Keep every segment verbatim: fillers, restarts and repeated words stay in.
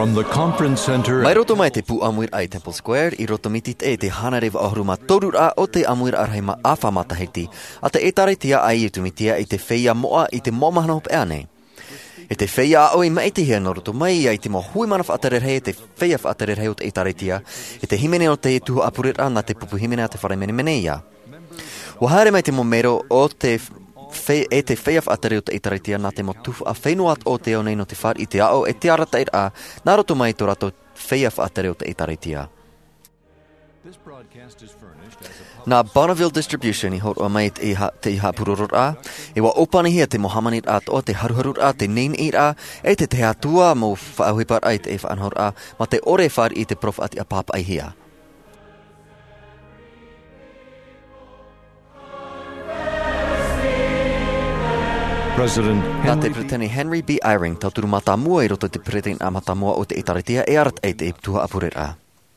From the conference center. Mai roto mai te pu amuir ai Temple Square, I roto mitit e te hanarewa ahuruma torura o te amuir arheima awhamatahiti, a te etaretia ai i tumitia I te wheia moa I te momahana hop ea nei. E te wheia a oi mai te hea no roto mai ai te mo hui mana whaatarerhei e te wheia whaatarerhei o te etaretia, e te himene o te tuho apurira na te pupu himene a te whare mene mene ia. Wahare mai te mo mero o te Fe, e te whea whaatere o te itaretia nā te mo tufu a whenuat o te o nei no te whar I te ao e te arata ir a nā roto mai tō rato whea whaatere o te itaretia. Nā Bonneville Distribution I horo mai te iha, te iha pururur a, e wa opanihi a te mohamanit a o te haruharur a te nin ir a, e te te atua mo whaauhipar ai te e whaanhor a, ma te ore whar I te prof ati a papa ai hia. President Nā te Preteni Henry B. Eyring tauturu matamua I roto te Preteni a matamua o te itaretia e arat e te e tuha apurera.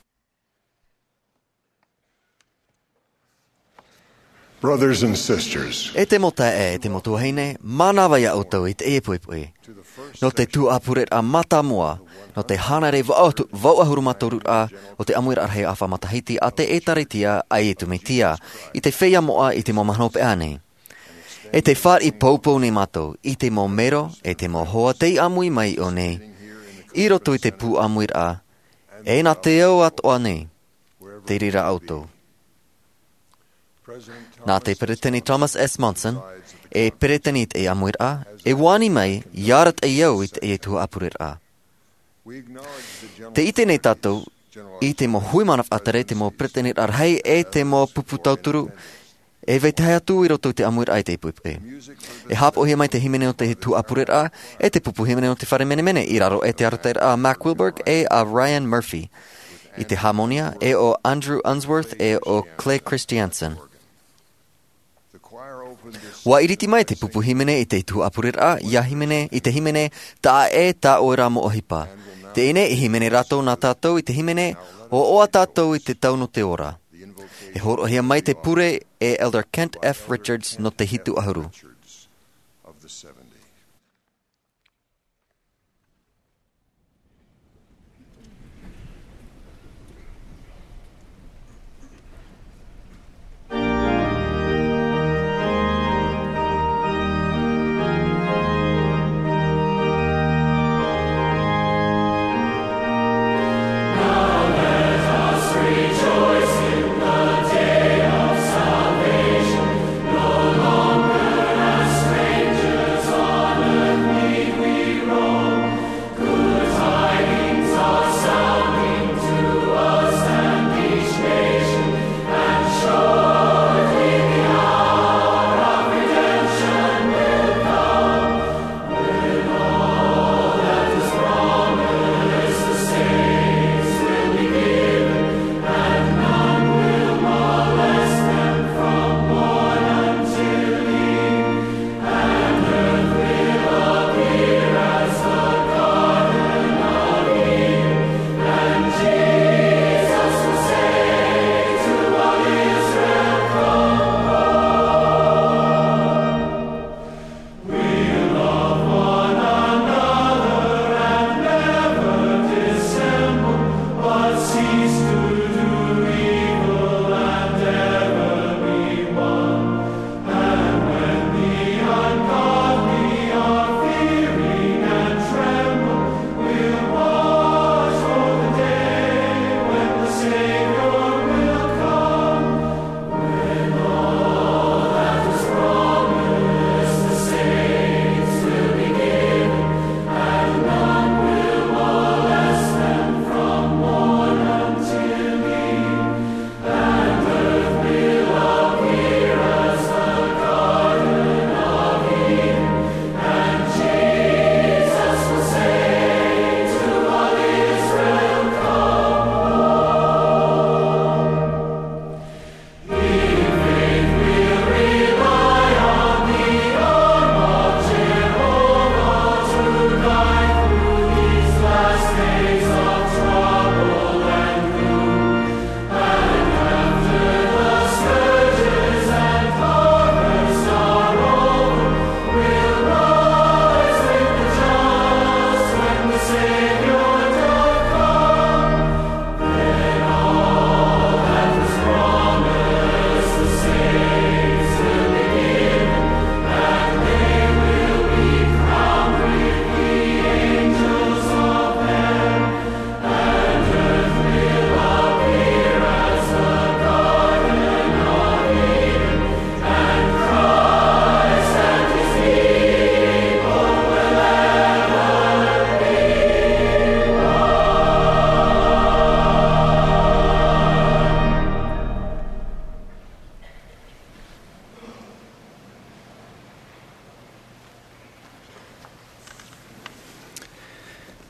Brothers and sisters, E te mota e, e te motua heine, manawa ia o tau I te e pui pui. No te tu apurera matamua, no te hanare vau ahuruma torura o te amuir arhei awha matahiti a te etaretia ai e tumitia, I te wheia moa I te momahanope ane. E te whar I poupou ni matou, I te mo mero, e te mo hoa te amui mai o nei. I roto I te pū amuir a, e nā te au at o nei, te rira auto. Nā te Pereteni Thomas S. Monson, e Pereteni te amuir a, e wani mai, iarat e iau I te e tua apurir a. Te ite nei tātou, I te mo huimanaf atare, te mo Pereteni arhei, e te mo pupu tauturu, e vei te hea tū I roto te amuir ai te ipuipu e. E hap o hea mai te himene o te tu apurir a, e te pupu himene o te whare mene mene, I raro e te arata a Mac Wilberg e a Ryan Murphy. I te harmonia e o Andrew Unsworth e o Clay Christiansen. Wa iriti mai te pupu himene I te tu apurir a, ia himene, I te himene, ta e ta oira mo ohipa. Te ine I himene rato nā tātou I te himene, o oa tātou I te tauno te ora. E horo hea mai te pure e Elder Kent F. Richards no te hitu ahuru. Salvation, no longer as strangers.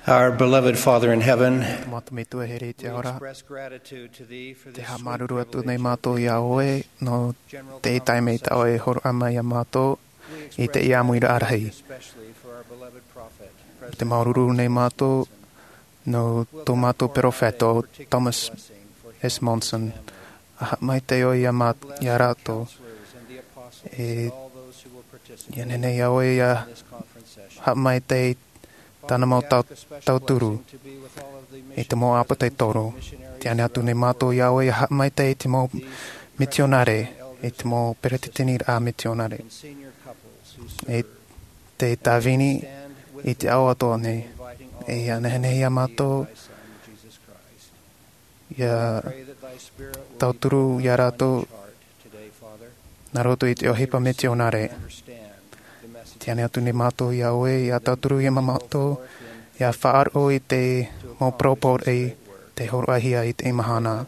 Our beloved Father in heaven, Mātou e here te ora. express gratitude to Thee for Te this ha sweet maruru atu nei privilege. mātou ia oe, no te taime ta oe horo ama ia mātou, i te ia muira arahi. Especially for our beloved prophet, Te maruru nei mātou, no tō mātou perofeto, Thomas S. Monson. Aha mai te oe ia, mā, ia rātou, e ia nene ia oe ia, ha mai te tāna mau tau, tau turu, e te mō apa te toro. Te ane atu nei mātou ia oe, ha mai te te mō misionare, e te mō peretitini a misionare. E te tāwini, i te au atoa nei, e ia nehene ia mātou, ia tau turu ia rātou, nā roto i te ohipa misionare. Te ane atu nei mātou ia oe, ia tau turu ia mātou, ia whaaro i te mō propor e te horoahia i te imahana.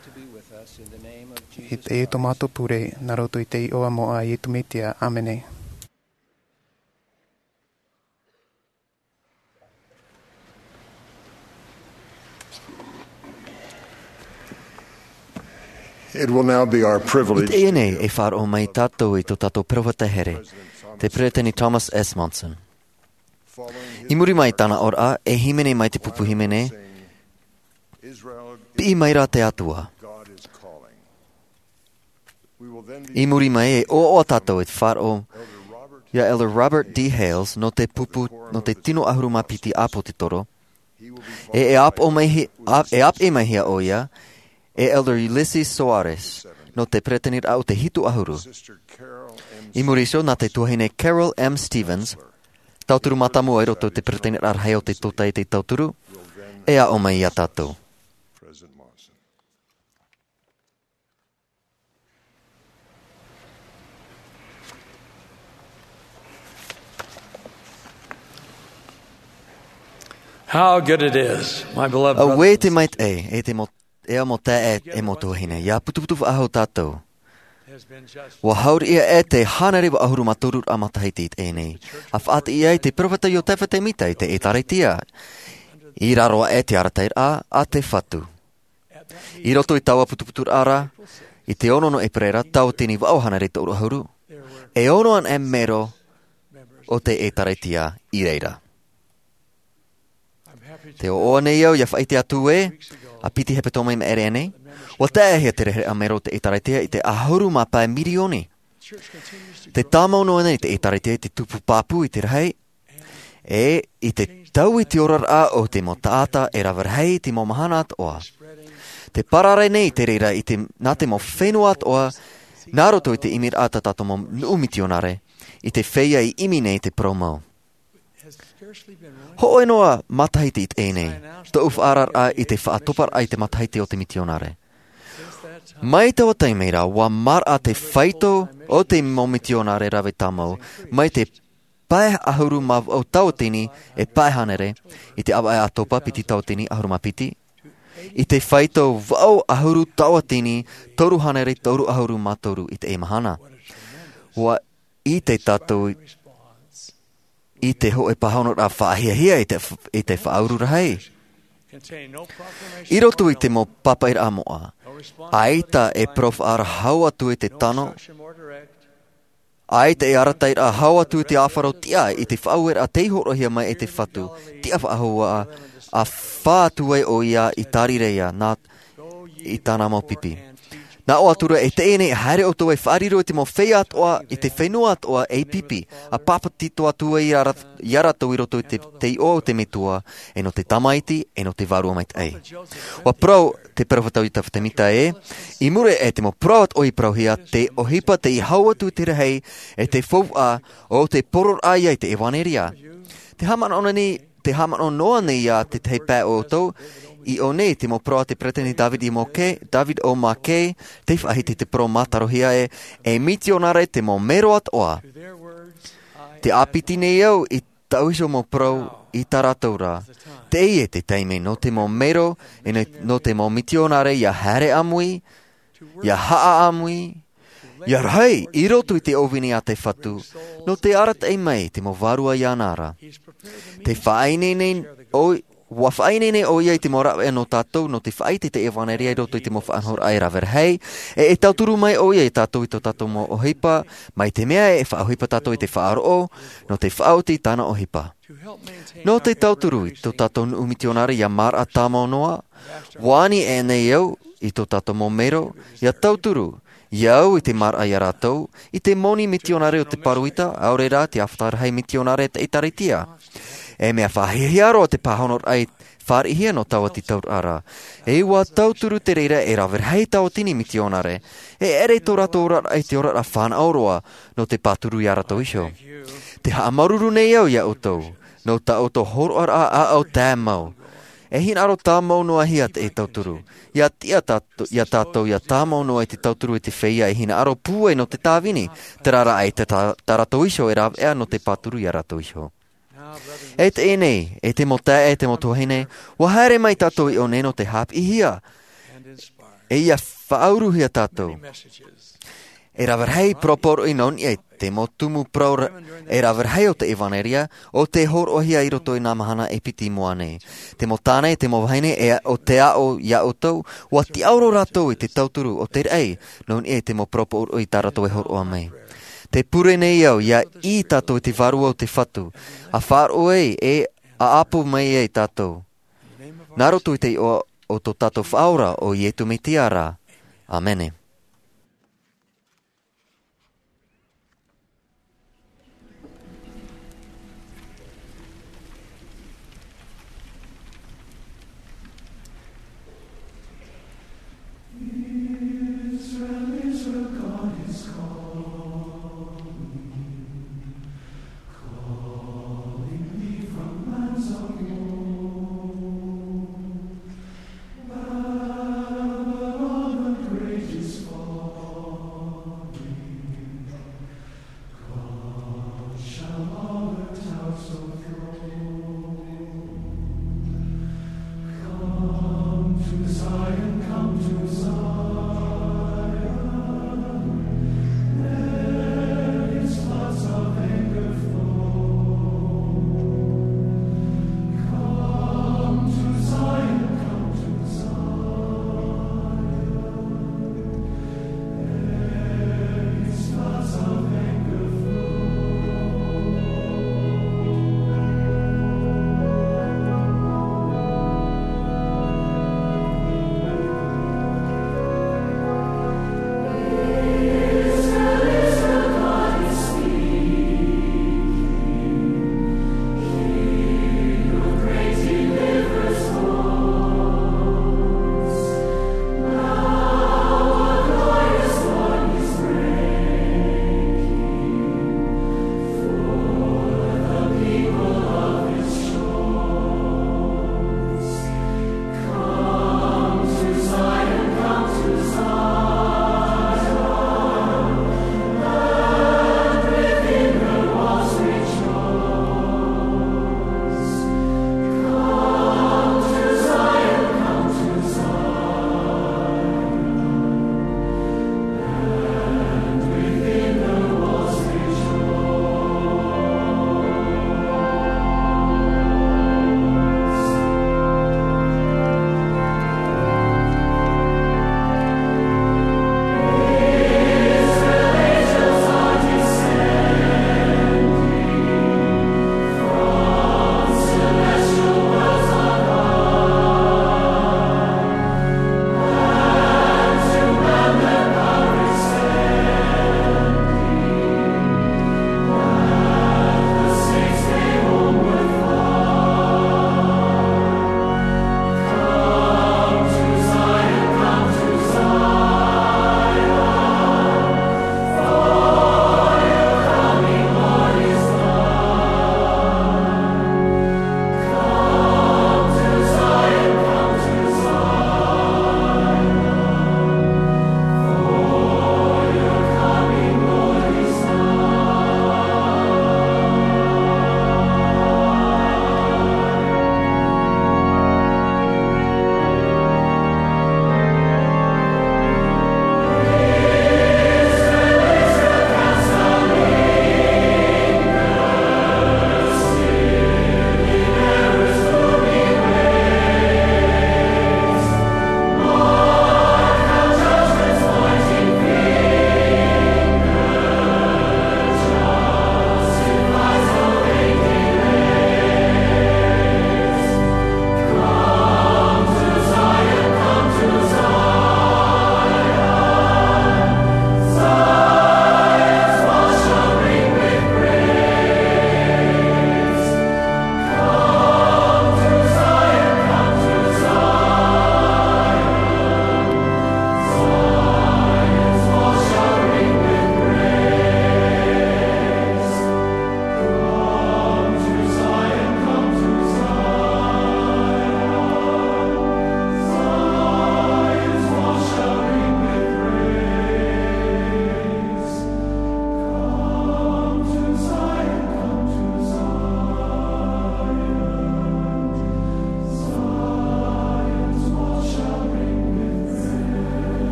I te e to mātou pure, nā roto i te i oa moa i tu mitia. Amene. It will now be our I privilege te ene e wharo mai tātou i tō tātou perawata here, te Preteni Thomas S. Monson. I muri mai tāna ora, e himene mai te pupu himene, pi mai rā te atua. I muri mai e o o tātou e te wharo, ia Elder Robert D. Hales, no te pupu, no te tino ahuru mapiti apo te toro, e e ap, o mai hi, ap, e ap e mai hia o ia, e Elder Ulysses Soares, no te pretenir au te hitu ahuru. I muriso, nā te tuahine Carol M. Stevens, tauturu matamu ai roto te pretenir arhai o te tota i te tauturu, e a o mai ia tātou. How good it is, my beloved A brothers. we te mait e, e te mo, e a mo te e, e mo tuahine, ia putuputu aho tātou. Wa hauri ia e te hānarewa ahuru maturur a matahiti i nei. A whaata ia i te perawata i o te whate mita i te e taretia. I raroa e te aratair a, a te whatu. I roto i taua putuputur ara, i te onono e perera, tau tini wau hanare te uru ahuru. E onoan e mero o te e taretia i reira. Te o oa nei au, ia whaite atu e, a piti hepe tō mai me ere nei. Wa te ahia te rehere a mero te etaraitea i te ahuru mapa e mirioni. Te tāmau noa nei te etaraitea i te tupu pāpu i te rahei. E i te tau i te orar a o te mo taata e rawarhei te mo mahana at oa. Te parare nei te reira i te nā te mo whenua at oa, nā roto i te imir ata tato mo nuumitionare, i te wheia i imi nei te promo. Ho e noa matahiti i te nei, te uf arar a i te whaatopar ai te matahiti o te mitionare. Mai tawa taimeira, wa mar a te whaito o te momitionare rawe tamau, mai te pae ahuru ma o tautini e pae hanere, i te awa e atopa piti tautini ahuru mapiti, i te whaito wau ahuru tautini, toru hanere, toru ahuru ma toru i te e mahana. Wa i te tatou, i te ho e pahaunor a whaahia hia i te, i te whaauru rahei. I roto i te mo papair a moa, aita e prof ara hau atu i te tano, aita e aratair a hau atu i te awharo tia i te whauer a teihorohia mai e te whatu, tia whaahua a, a whātu e o ia i tarireia nā i tāna mo pipi. Nā o atura e te ene haere o tō e whaariro i te mo whea atoa i te whenua atoa e pipi, a papati toa tua i arato i roto i te, te i o te metua, e no te tamaiti, e no te varua mait ei. Wa prau te perawhatau i tawhate mita e, i mure e te mo prauat o i prauhia, te ohipa te i hauatu i te rehei, e te whau a o te poror aia i te ewaneria. Te haman ona ni, te haman o noa ni a te te pē o tau, i o nei te mo proa te preteni David i mo ke, David o ma ke, te whahiti te pro matarohia e, e mitionare te mo mero at oa. Te apiti nei au i tauhiso mo pro i tarataura. Te i e te teime no te mo mero, e no te mo mitionare ia hare amui, ia haa amui, ia rahei, i roto i te ovini a te whatu, no te arat e mai te mo varua i anara. Te whainene o wa whainene o ia i te mora e no tātou no te whaiti te ewaneria i roto i te mo whaanhor ai rawer hei. E e tauturu mai o ia i tātou i to tātou mo o hipa, mai te mea e whaahipa tātou i te whaaro o, no te whaoti tāna o hipa. No te tauturu i to tātou umitionari ia mar a tāmau noa, wani e nei au i to tātou mo mero, ia tauturu, iau i te mar ai a rātou, i te moni mitionare o te paruita, aurera te awhtarhei mitionare te itaritia. E mea whahihiaro o te pahonor ai wharihia no taua ti taur ara. E ua tauturu te reira e rawer hei tau tini mitionare, e ere tō rato ora ai te ora a whana auroa no te paturu i arato isho. Te haa maruru nei au ia utou, no ta auto horo a a au tāmau. E hin aro tāmau noa hia te e tauturu. Ia tia tātou, ia tātou, ia tāmau noa i te tauturu i te whaia e hin aro pūe no te tāwini. Te rara ai te tarato isho e raw ea no te paturu i arato isho. E te enei, e te mota e te motohine, wa haere mai tātou i o neno te hap i hia. E ia whauruhia tātou. E rawer hei proporo i non i te motumu praura, e rawer hei o te evaneria, o te horohia i roto i nā mahana e piti moane. Te motane, te mowaine, e o te ao ia o tau, wa ti auro ratou i te tauturu o te rei, non i te mo proporo i tā rato e horoa mai. Te pure nei au, ia i tātou i te varua o te whatu, a wharo e, e a apu mai e tātou. Nā roto i te o, o tō tātou whaura o i etu me tiara. Amene. Great is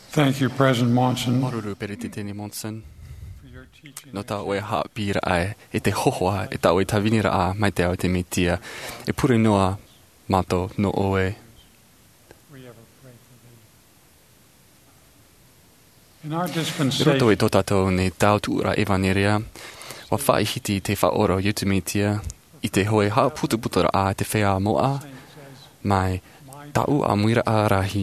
Thank you, President Monson, Maruru periti tēni Monson. for your teaching. No tā oe haa pīra ai, e te hohoa, e tā oe tavinira a, mai te au te mitia. E pure noa mato no oe. We ever pray for thee. In our E roto dispensation, e tō tātou ne tau tuura evaneria, wa whai hiti te whaoro yutumitia, i te hoe haa putuputura a te whea moa, mai tau a muira a rahi.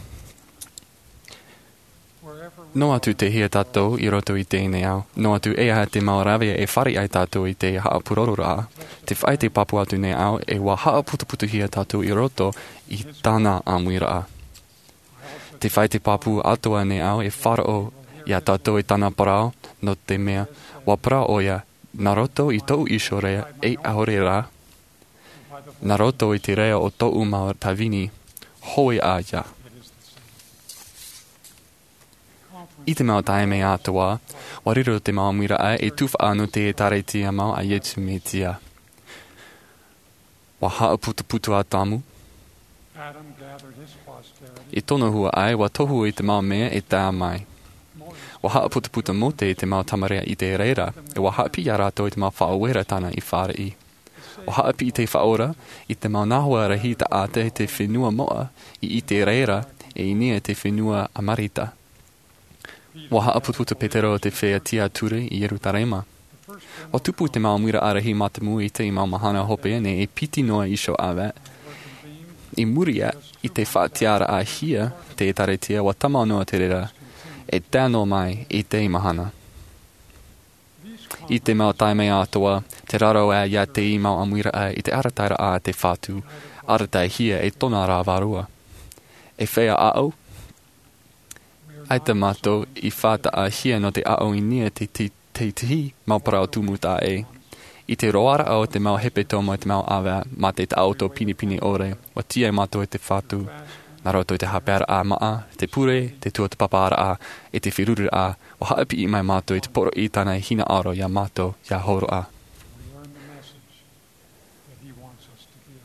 No atu te hia tātou i roto i tēnei au. No atu e aha te maorawea e whari ai tātou i te haa purorura. Te whai te papu atu nei au e wa haa putuputu hia tātou i roto i tāna a muira a. Te whai te papu atua nei au e wharao i a tātou i tāna parao no te mea. Wa parao oia, nā roto i tau isho rea e ahore rā. Nā roto i te rea o tau mau tawini, hoi a ia. I te mau tae mei atua, wariro te mau mira ai e tuwha anu te e tareitia mau a yetu me tia. Wa haa putu putu a tamu. Adam gathered his posterity. I tono hua ai, wa tohu i te mau mea e tā mai. Wa haa putu putu mo te i te mau tamarea i te reira, e wa haa pi a rato i te mau whaawera tana i whare i. Wa haa pi i te whaora, i te mau nahua rahi ta ate te whenua moa, i i te reira, e i nia te whenua amarita. Wa haa putuputu petero te whea tia ture i Yerutarema. Wa tupu te mau muira arahi matamu i te i mau mahana hope ne e piti noa isho awe. I muria i te whaatiara a hia te e taretia wa tamau noa te rera. E tēno mai i te i mahana. I te mau taimei atoa, te raro a ia te i mau amuira a i te arataira a te whātu. Aratai hia e tona rā varua. E whea ao, ai te mato i whāta a hia no te ao i nia te te te tihi mau parao tumuta e. I te roara au te mau hepe tomo e te mau awea ma te te auto pini pini ore, wa tia e mato e te whātu. Nā roto i te hapera a maa, te pure, te tua te papara a, e te whiruru a, wa haapi i mai mato i te poro i tāna i hina aro ia mato, ia horo a. We learn the message that he wants us to give.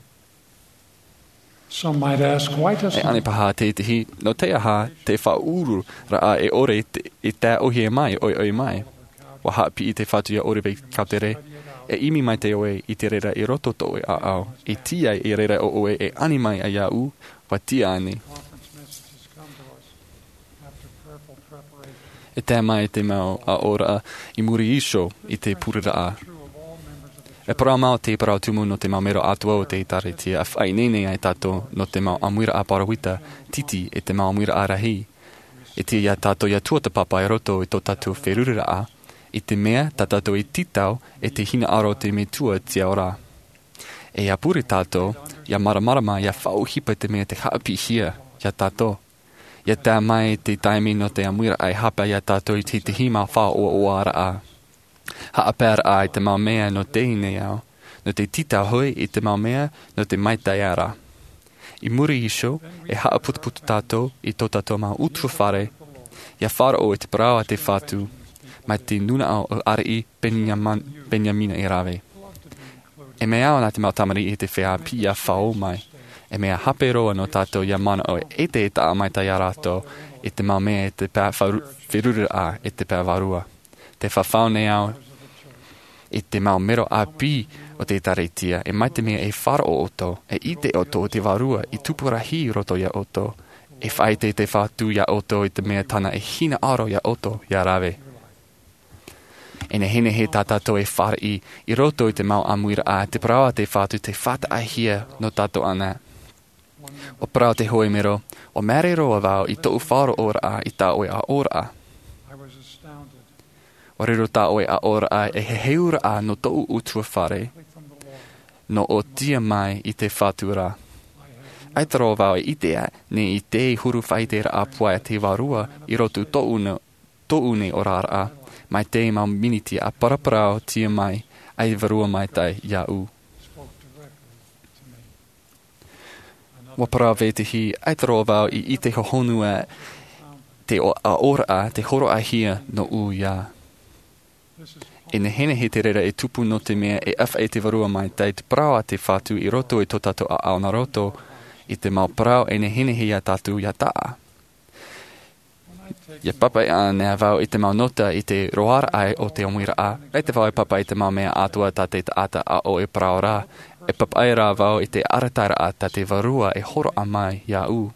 Some might ask, why E doesn't ane paha te tihi, no te aha te whauru ra a e ore te, i tā ohi e mai, oi oi mai. Wa haapi i te whatu ia ore pei kautere, e imi mai te oe i te rera i roto to e a au, e tia i rera o oe e ani mai a ia u, wa tia ane. conference messages come to us after prayerful preparation? E tā mai te mau a ora i muri isho i te purira a. True of all members of the E parau mau te parau tumu no te mau mero atua o te taretia, a whai nene ai tato no te mau amuira a parawita, titi e te mau amuira a rahi. E tia ia tato ia tuata papa e roto i tō tato wherurira a, i te mea ta tato i titau e te hina aro te me tua tia ora. E ia puri tato, ia maramarama ia whau hipa te mea te haapi hia, ia tato. Ia tā mai te taimi no te amuira ai hapa ia tato i te te hima whao o o ara a. Haapera a i te mau mea no te ine au, no te tita hoi i te mau mea no te maitai ara. I muri isho, e haaputuputu tato i tō tato mau utu whare, ia whara o i te parao a te whatu, mai te nuna au o ari Benjamina i rave. E mea au na te mau tamari i te whea pi ia whao mai, e mea hape roa no tato ia mana o e te e taa mai tai arato, i te mau mea e te pā whirurira a e te pā varua. Te whawhau nei au, i te mau mero a pi o te tareitia, e mai te mea e whara o oto, e i te oto o te varua, i tupurahi roto ia oto, e whai te te whatu ia oto i te mea tana e hina aro ia oto ia rave. E ne hene he tātato e whara i, i roto i te mau amuira a, te parawa te whatu te whata a hia no tato ana. O parao te hoi mero, o mere roa vau i tō wharo ora a i tā oe a ora a. I was astounded O rero tā oe a ora a e he heura a no tō utua whare, from the Lord. no o tia mai i te whatura. Ai taro vau e itea, ne i te huru whaitera a pua e te warua i rotu tō une, tō une o rara a, mai te mau miniti a paraparao tia mai, ai varua mai tai ia u. Spoke directly to me. Wa parao vetehi, ai taro vau i i te hohonua te o a ora a, te horo a hia no u ia. This is E ne hene he te rera e tupu no te mea e awha e te varua mai tai te parao a te whatu i roto i tō tato a aona roto, i te mau parao e ne hene he a tatu ia taa. Ia papa a nea vau i te maunota i te roara ai o te amuira a. Ei te vau e papa i te mau mea atua ta te ata a o e praora. E papa ai rā vau i te arataira a ta te varua e horo a mai ia u.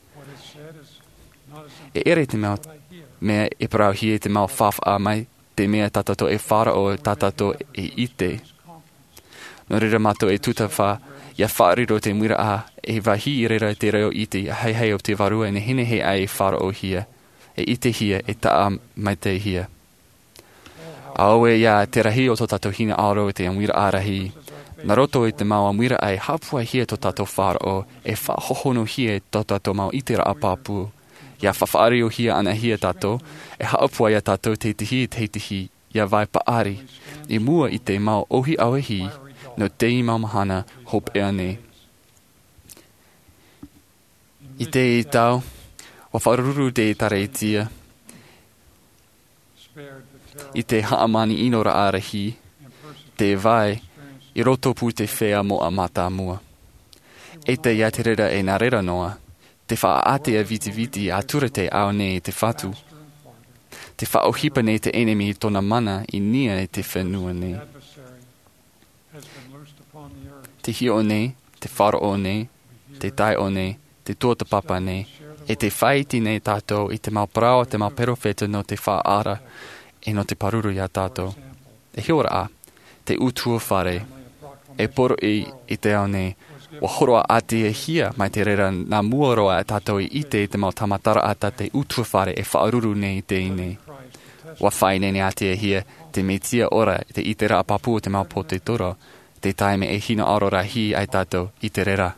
E ere te mau mea e prau hi e te mau whaf a mai te mea tatato e whara o tatato e ite. No rira mato e tutawha ia whaariro te muira a e wahi i rira te reo ite hei hei o te varua e ne hine he ai e whara o hia. E ite hia e taa mai te hia. Aoe ia te rahi o to tato hina aro e te amuira a rahi. Na roto i te mau amuira ai hapua hia to tato whara o e whahohono hia e to tato mau itera a papu. Ia whawhaari o hia ana hia tato e hapua ia tato te tihi te tihi ia vai paari. I mua i te mau ohi awe hi no te i mau mahana hop ea ne. I te i tau wa wharuru te tareitia. I te haamani inora arahi, te vai, i roto pu te whea mo a mata mua. E te iaterera e narera noa, te wha ate a viti viti a turete au ne te whatu. Te wha o hipa ne te enemi tona mana i nia e te whenua ne. Te hi o ne, te wharo o ne, te tai o ne, te tuata papa ne, e te whaiti nei tātou i te mau prao te mau perofeta no te wha ara e no te paruru ia tātou. E hiora a, te utua whare, e poro i i te au nei, wa horoa a te e hia mai te rera nā muaroa a tātou i ite i te mau tamatara a ta te utua whare e whaaruru nei i te i nei. Wa whai nei a te e hia, te metia ora te i te raa papu te mau po te toro, te taime e hina arora hi ai tātou i te rera.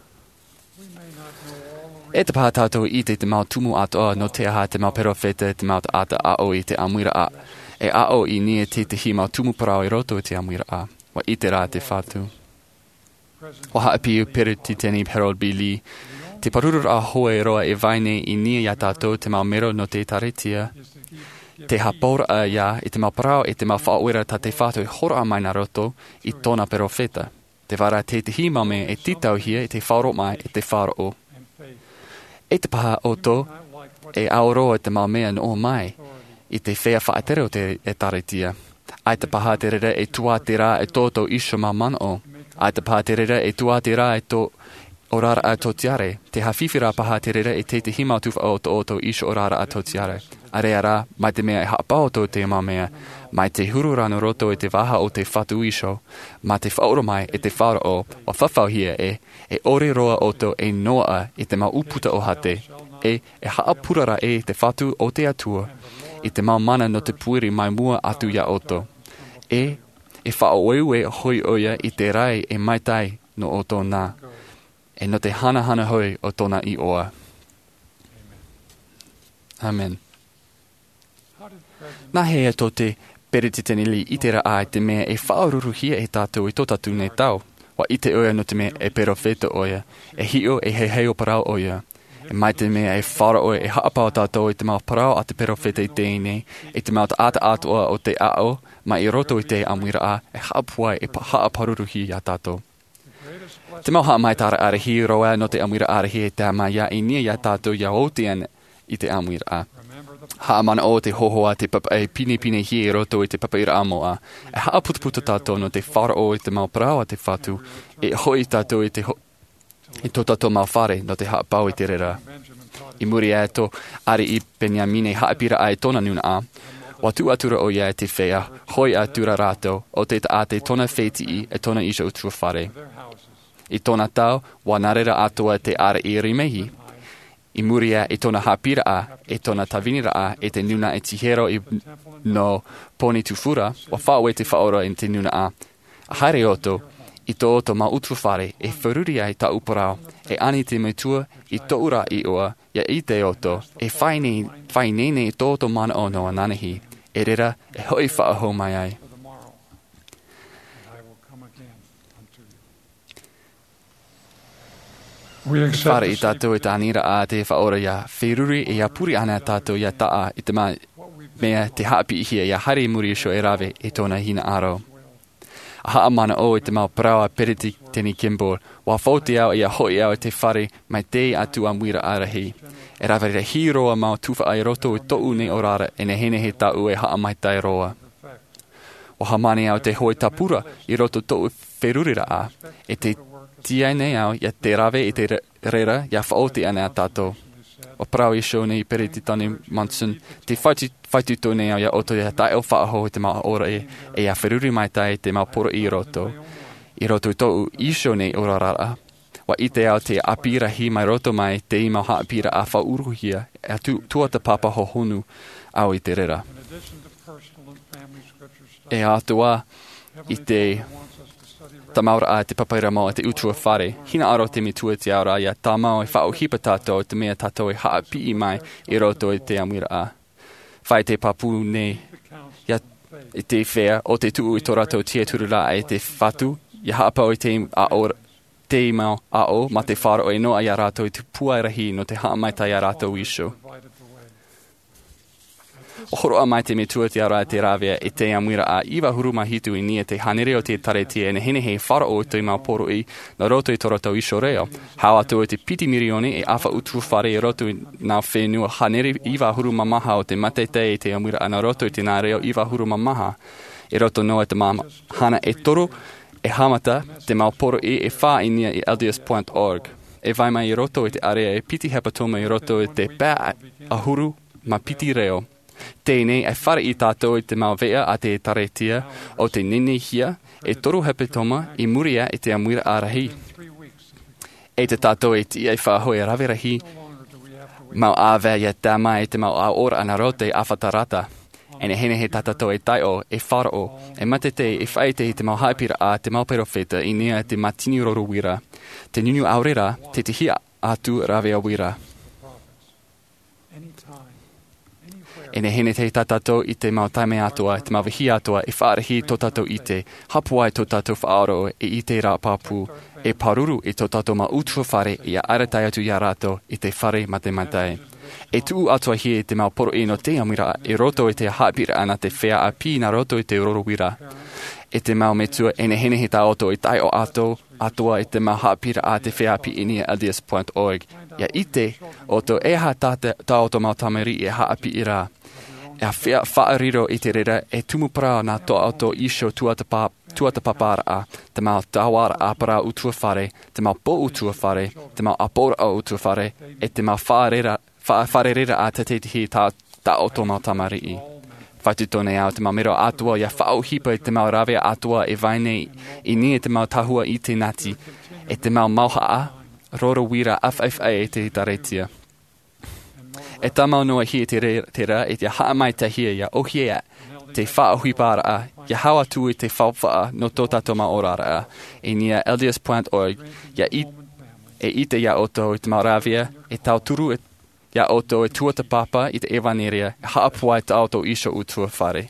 E te paha tātou i te te mau tumu atoa no te aha te mau perofeta te mau ata ao i te amuira a. E ao i nia te te hi mau tumu parao i roto i te amuira a. Wa i te rā te whātu. Wa haapiu pere ti teni Harold B. Lee. Te parurur a hoe roa e vaine i nia ia tātou te mau mero no te taretia. Te hapora a ia i te mau parao i te mau whaoera ta te whātu i hora a mai na roto i tōna perofeta. Te wara te te hi mau me e titau hia i te whaoro mai i te whaoro o. E te paha o tō, e aoroa te mau mea no mai, i te whea whaatere o te e taretia. Ai te paha te rere e tua te rā e tōtou isho ma mana o. Ai te paha te rere e tua te rā e tō orara a tō tiare. Te hawhiwhira paha te rere e te te himau tuwha o tōtou isho orara a tō tiare. A rea rā, mai te mea e hapa o tō te mau mea, mai te hururano roto e te waha o te whatu isho, mai te whaoro mai e te whaoro o, o whawhau hia e, e ore roa o tō e noa i te mau uputa o hate, e e haa purara e te whatu o te atua, i te mau mana no te puiri mai mua atu ia o tō. E, e whaoeue hoi oia i te rai e mai tai no o tō nā, e no te hana hana hoi o tōna i oa. Amen. Nā hea tō te perititeni li i te ra ai te mea e whaoruru hia e tātou i tō tatu nei tau. Wa i te oia no te mea e perofeta oia, e hio e hei hei o parao oia. E mai te mea e whara oia e haapao tātou i te mau parao a te perofeta i te inei, e te mau ta ata atua o te ao, mai i roto i te amuira a, e haapua e haaparuru hia tātou. Te mau haa mai tāra ara hi roa no te amuira ara hi e tā mai ia i nia ia tātou ia otian i te amuira a. Haa mana o te hohoa te papa e pine pine hi e roto i te papa ira amoa. E haa putuputa tātou no te whara o i te mau parao a te whatu. E hoi tātou i te ho... i tō tātou mau whare no te haa pau i te rera. I muri e to ari i Benjamine haa pira ai tōna nuna a. Wa tu atura o ia te whea, hoi atura rātou o te ta ate tōna wheti i e tōna isha utua whare. I tōna tau, wa narera atua te ara i rimehi. I muria e tōna hapira a, e tōna tavinira a, e te nuna e tihero i no poni tufura, wa whawe te whaora i te nuna a. A haere oto, i tō oto ma utu whare, e wharuri ai ta uparao, e ani te metua i tō ura i oa, ia i te oto, e whainene i tō oto mana o noa nanahi, e rera e hoi whaaho mai ai. Whare i tātou e tānira a te whaora ia wheruri e ia puri ana tātou ia taa i te mea te haapi ihia ia hari muri sho e rave e tōna hina aro. A haa mana o i te mau prawa periti teni Kimball. Wa fauti au ia hoi au te whare mai te atu a muira arahi. E rawari re hiroa mau tuwha ai roto i tou nei orara e ne hene he tau e haa mai tai roa. Wa hamani au te hoi tapura i roto tou wherurira a. E te tia nei au ia te rawe i te rera ia whaoti ana a tātou. O prau i show nei periti tani Monson. Te whaitu tō nei au ia oto ia tae o whaaho i te maa ora e e ia wheruri mai tai te maa poro i roto. I roto i tou i show nei ora rara. Wa i te au te apira hi mai roto mai te i mau haapira a whauruhia e tu, tua te papa ho honu au i te rera. E atua i te tamaura a te papaira mo te utua whare. Hina aro te mitua te aura ia tā mau e whao hipa tātou te mea tātou e haapi i mai i roto i te amira a. Whai te papu nei ia i te whea o te tuu i tō rato tia turura e te whatu ia haapau i te a ora te mau a o ma te wharo e noa i a rato i te puairahi no te haamaitai a rato isho. O horo a mai te me tua te ara te rawea e te amira a iwa huru mahitu i nia te hanere o te tare tia e hene hei whara o te mau poro i na roto i toroto isho reo. Hau atu o te piti mirione e awha utu whare i roto i nā whenua hanere iwa huru mamaha o te mate te e te amira a na roto i te nā reo iwa huru mamaha. E roto noa te mama hana e toro e hamata te mau poro i e wha i nia i L D S dot org. E vai mai i roto i te area e piti hepatoma i roto i te pē a huru ma piti reo. Tēnei e whare i tātou i te mau vea a te taretia o te nene hia e toru hepatoma i muria i te amuira arahi. E te tātou e ti e whahoi rawerahi mau āwea ia tāma e te mau a ora ana rote a whatarata. E ne hene he tātou e tai o e wharo e mate te e whaite i te mau haipira a te mau perofeta i nea te matini roro wira. Te nunu aurera te te hia atu rawea wira. E ne hene te tātou i te mau taime atua, te mau vihi atua, e whaarehi tō tātou i te hapuai tō tātou whaaro e i te rā pāpū, e paruru i tō tātou ma utua whare i a aratai atu i a rātou i te whare mate matai. E tu atua hi e te mau poro e no te amira e roto i te haipira ana te whea a pi na roto i te roro wira. E te mau metua e ne hene he tā oto i tai o ato, atua i te mau haipira a te whea pi i nia L D S dot org. Ia i te oto e ha tā oto mau tameri e haapi i rā. E a whea whaariro i te rera e tumupara nā tō auto isho tuata papara a, te mau tawara a para utua whare, te mau po utua whare, te mau apora o utua whare, e te mau whaarera a te teitihi tā auto mau tamari i. Whaitu tōne au te mau mero atua ia whaauhipa i te mau rawea atua e vaine i ni e te mau tahua i te nati, e te mau mauhaa, roro wira F F A e te taretia. E tamau noa hi te rera e te haa mai te hia ia ohia te whaohipara a, ia hawa tu i te whawha no tō tātou ma orara a, e nia L D S dot org, ia i, e ite ia oto i te maurawia, e tau turu e, ia oto e tuata papa i te evaneria, e haapuai te auto isho utua whare.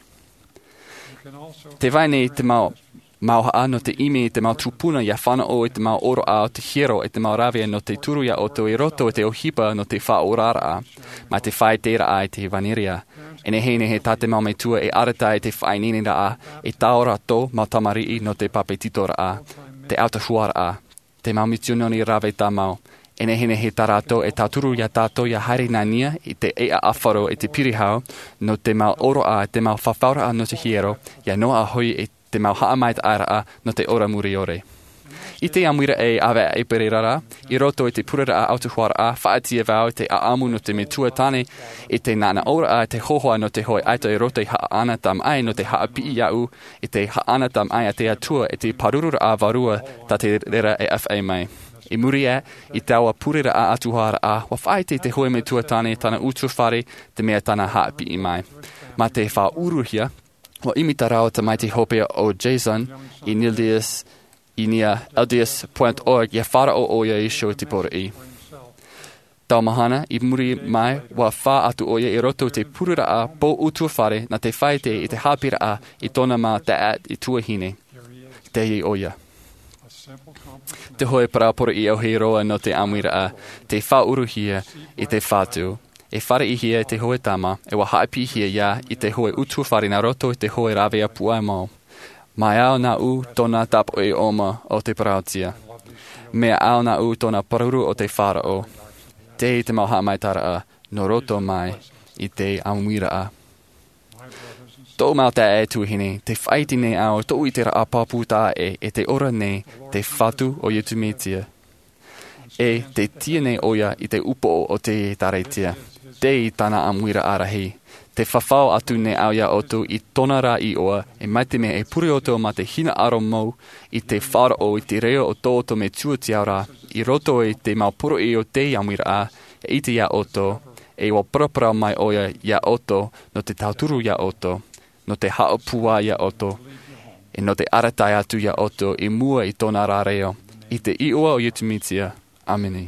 Te vaine i te mau Mauhaa no te ime i te mau tupuna ia whana o i te mau oro a o te hiero i te mau rawea no te turu ia oto i roto i te ohipa no te wha orara a, mai te whai tera a i te vaneria. E ne hene he tate mau me tua e arata i te whai ninira a, e taora to mau tamari no te pape titora a, te autahuara a, te mau mitiononi rawe ta mau. E ne hene he tarato e tāturu ia tātou ia haere nania i te ea awharo i te pirihau no te mau oro a, te mau whawhaura a no te hiero, ia noa a hoi e te mau haamait aira a no te ora muri ore. I te amuira e awe e pererara, i roto i te purera a autohuara a, whaatia vau te aamu no te me tuatane, i te nana ora a te hohoa no te hoi aito i roto i haana tam ai no te haapi i au, i te haana tam ai a te atua e te parurura a varua ta te rera e F A mai. I muri e, i taua purera a atuhara a, wa whaite te hoi me tuatane tana utu whare te mea tana haapi i mai. Ma te wha uruhia, wa imita rao ta mai te hopea o Jason i Nildias i nia L D S dot org ia whara o oia i show te pora i. Tau mahana i muri mai wa wha atu oia i roto te purura a po utua whare na te whaite i te hapira a i tona ma te at i tuahine. Te i oia. Te hoe parapora i au hei roa no te amuira a te wha uruhia i te whātu. E whare i hia te hoe tama, e wa haipi hia ia i te hoe utu whare na roto i te hoe rawea puai mau. Mai au na u tona tapo e oma o te parautia. Mea au na u tona paruru o te wharao. Te i te mau hamaitara a, no roto mai i te amuira a. Tō mau te e tuhine, te whaiti nei au, tō i te ra apaputa e, e te ora nei, te whatu o Ietu Metia. E te tia nei oia i te upo o te tareitia. Te i tana amuira arahi. Te whawhao atu nei au ia otu i tona rā i oa, e mai te mea e puri oto ma te hina aro mau, i te whara o i te reo o tō oto me tuati au rā, i roto e te maupuro i o te amuira a, e i te ia oto, e wa parapara mai oia ia oto, no te tauturu ia oto, no te hao pua ia oto, e no te aratai atu ia oto, i mua i tona rā reo, i te i oa o Ietu Metia. Ameni.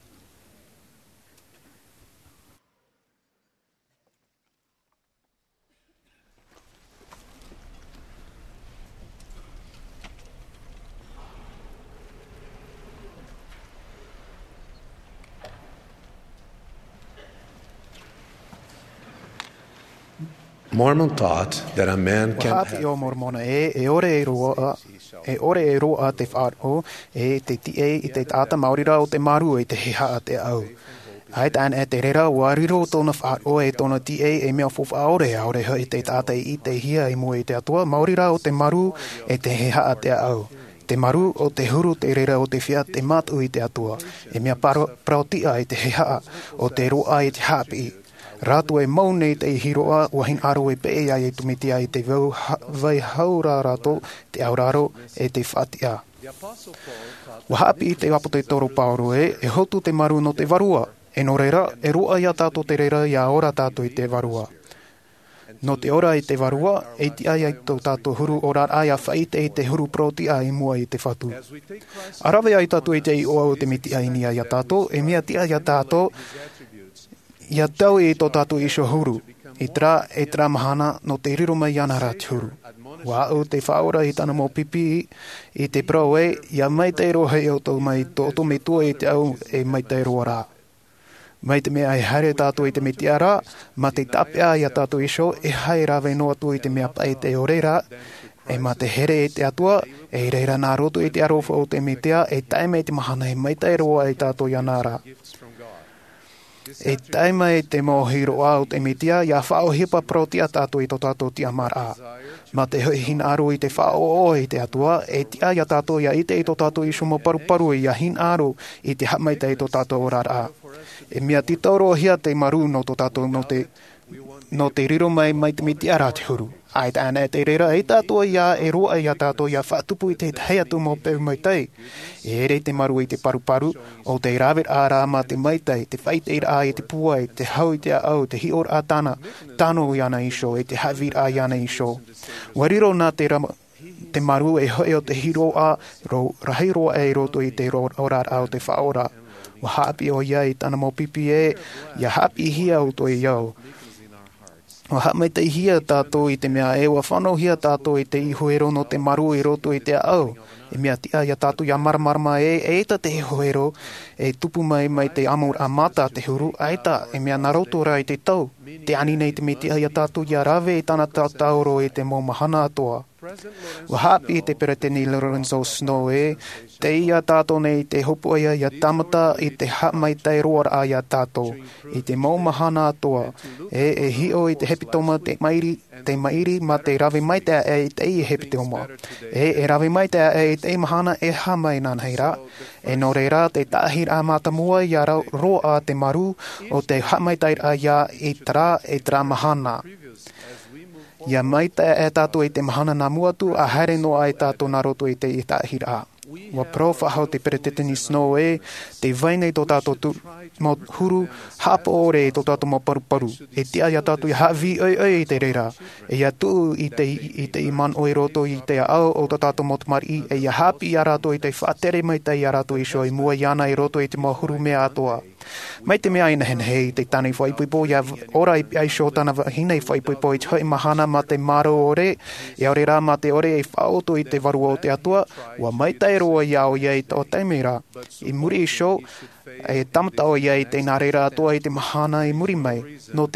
Mormon taught that a man can Wahati have o Mormona e, e ore e roa, e ore e roa te whaaro, e te tie i te tāta maurira o te maru e te heha a te au. Ai tān e te rera wariro tōna whaaro e tōna tie e mea fofa aore aore e te tāta i te hia i mua i te atua, maurira o te maru e te heha a te au. Te maru o te huru te rera o te whia te matu i te atua, e mea praotia i te heha o te roa i te hapi. Rātu e mau nei te hiroa wahin aro e peia e tumitia i te vai haura rato te auraro e te whatia. Wahapi i te wapo te toro paoro e, e hotu te maru no te varua. E no reira, e roa ia tātou te reira ia ora tātou i te varua. No te ora i te varua, e ti ai ai tō tātou huru ora aia whaite i te huru protia i mua i te whatu. Arawe ai tātou i te i oa o te miti ai ia tātou, e mea tia ia tātou, ia tau i tō tātou iso huru, i tra e tra mahana no te riro mai ana rā huru. Wā o te whaora i tana mō pipi i te prau e, ia mai te rohe o tō mai tō tō me tua i te au e mai te roa rā. Mai te mea e haere tātou i te miti ara, ma te tapea i a tātou iso e hae rawe noa tu i te mea pai te oreira, e ma te here i te atua, e reira nā roto i te arofa o te mitia, e taime i te mahana e mai te roa i tātou i anara. E taima e te mohiro a o te mitia, ia whao hipa protia tātou i tō tātou tia mara. Ma te hin aro i te whao o i te atua, e tia ia tātou ia ite i tō tātou i sumo paru paru i a hin aro i te hamaita i tō tātou orara. E mea titauro hia te maru no tō tātou no te, no te riro mai mai te mitia rā te huru. Ai tāna e te reira e tātou ia e roa ia tātou ia whatupu i te hei atu mō peu mai tei. E ere te maru i te paru paru, o te rawet ārā ma te mai tei, te whaite i rā i te puai, te hau i te au, te hior a tāna, tāno i ana iso, e te hawir a i ana iso. Wariro nā te rama, te maru e hoi o te hiro a, ro, rahi roa e roto i te orar au te whaora. Wa hapi o ia i tāna mō pipi e, ia hapi hia o to i au. O ha mai te hia tātou i te mea e wa whanau hia tātou i te ihoero no te maru i roto i te au. E mea tia ia tātou ia maramarama e e ta te ihoero e tupu mai mai te amur a mata te huru aita e mea naroto ra i te tau. Te ani nei te me tia ia tātou ia rave i tāna tātauro i te mō mahana atoa. Wa hapi i te pereteni Lorenzo Snow e, te ia tātou nei te hopo ia ia tamata i te ha mai te roar a ia tātou, i te mau mahana atoa, e e hio i te hepitoma te mairi, te mairi ma te rawe mai te e i te i hepitoma, e e rawe mai te e i te mahana e ha mai nan heira, e no reira te tahir a mata mua ia roa te maru o te ha mai te a ia i tra e tra mahana. Ia mai te e tātou i te mahana nā muatu a haere no ai tātou nā roto i te i tāhira. Wa pro whahau te pereteteni Snow e, te vainei tō tātou tu, mō huru, hapa ore tō tātou mō paru paru. E tia ia tātou i hawi oi oi i te reira. E ia tu i te, i te iman oi roto i te au o tō tātou mō tamari. E ia hapi i a rato i te whaatere mai te i a rato i sho i mua iana i roto i te mō huru mea atoa. Mai te mea ina hen hei te tani whaipuipo, ia ora i ai sho tana hinei whaipuipo i te mahana ma te maro ore, e ore rā ma te ore e whaoto i te varua o te atua, wa mai tai roa i au iei tō teimera. I muri i sho, e tamata o iei te nā reira atua i te mahana i muri mai. No te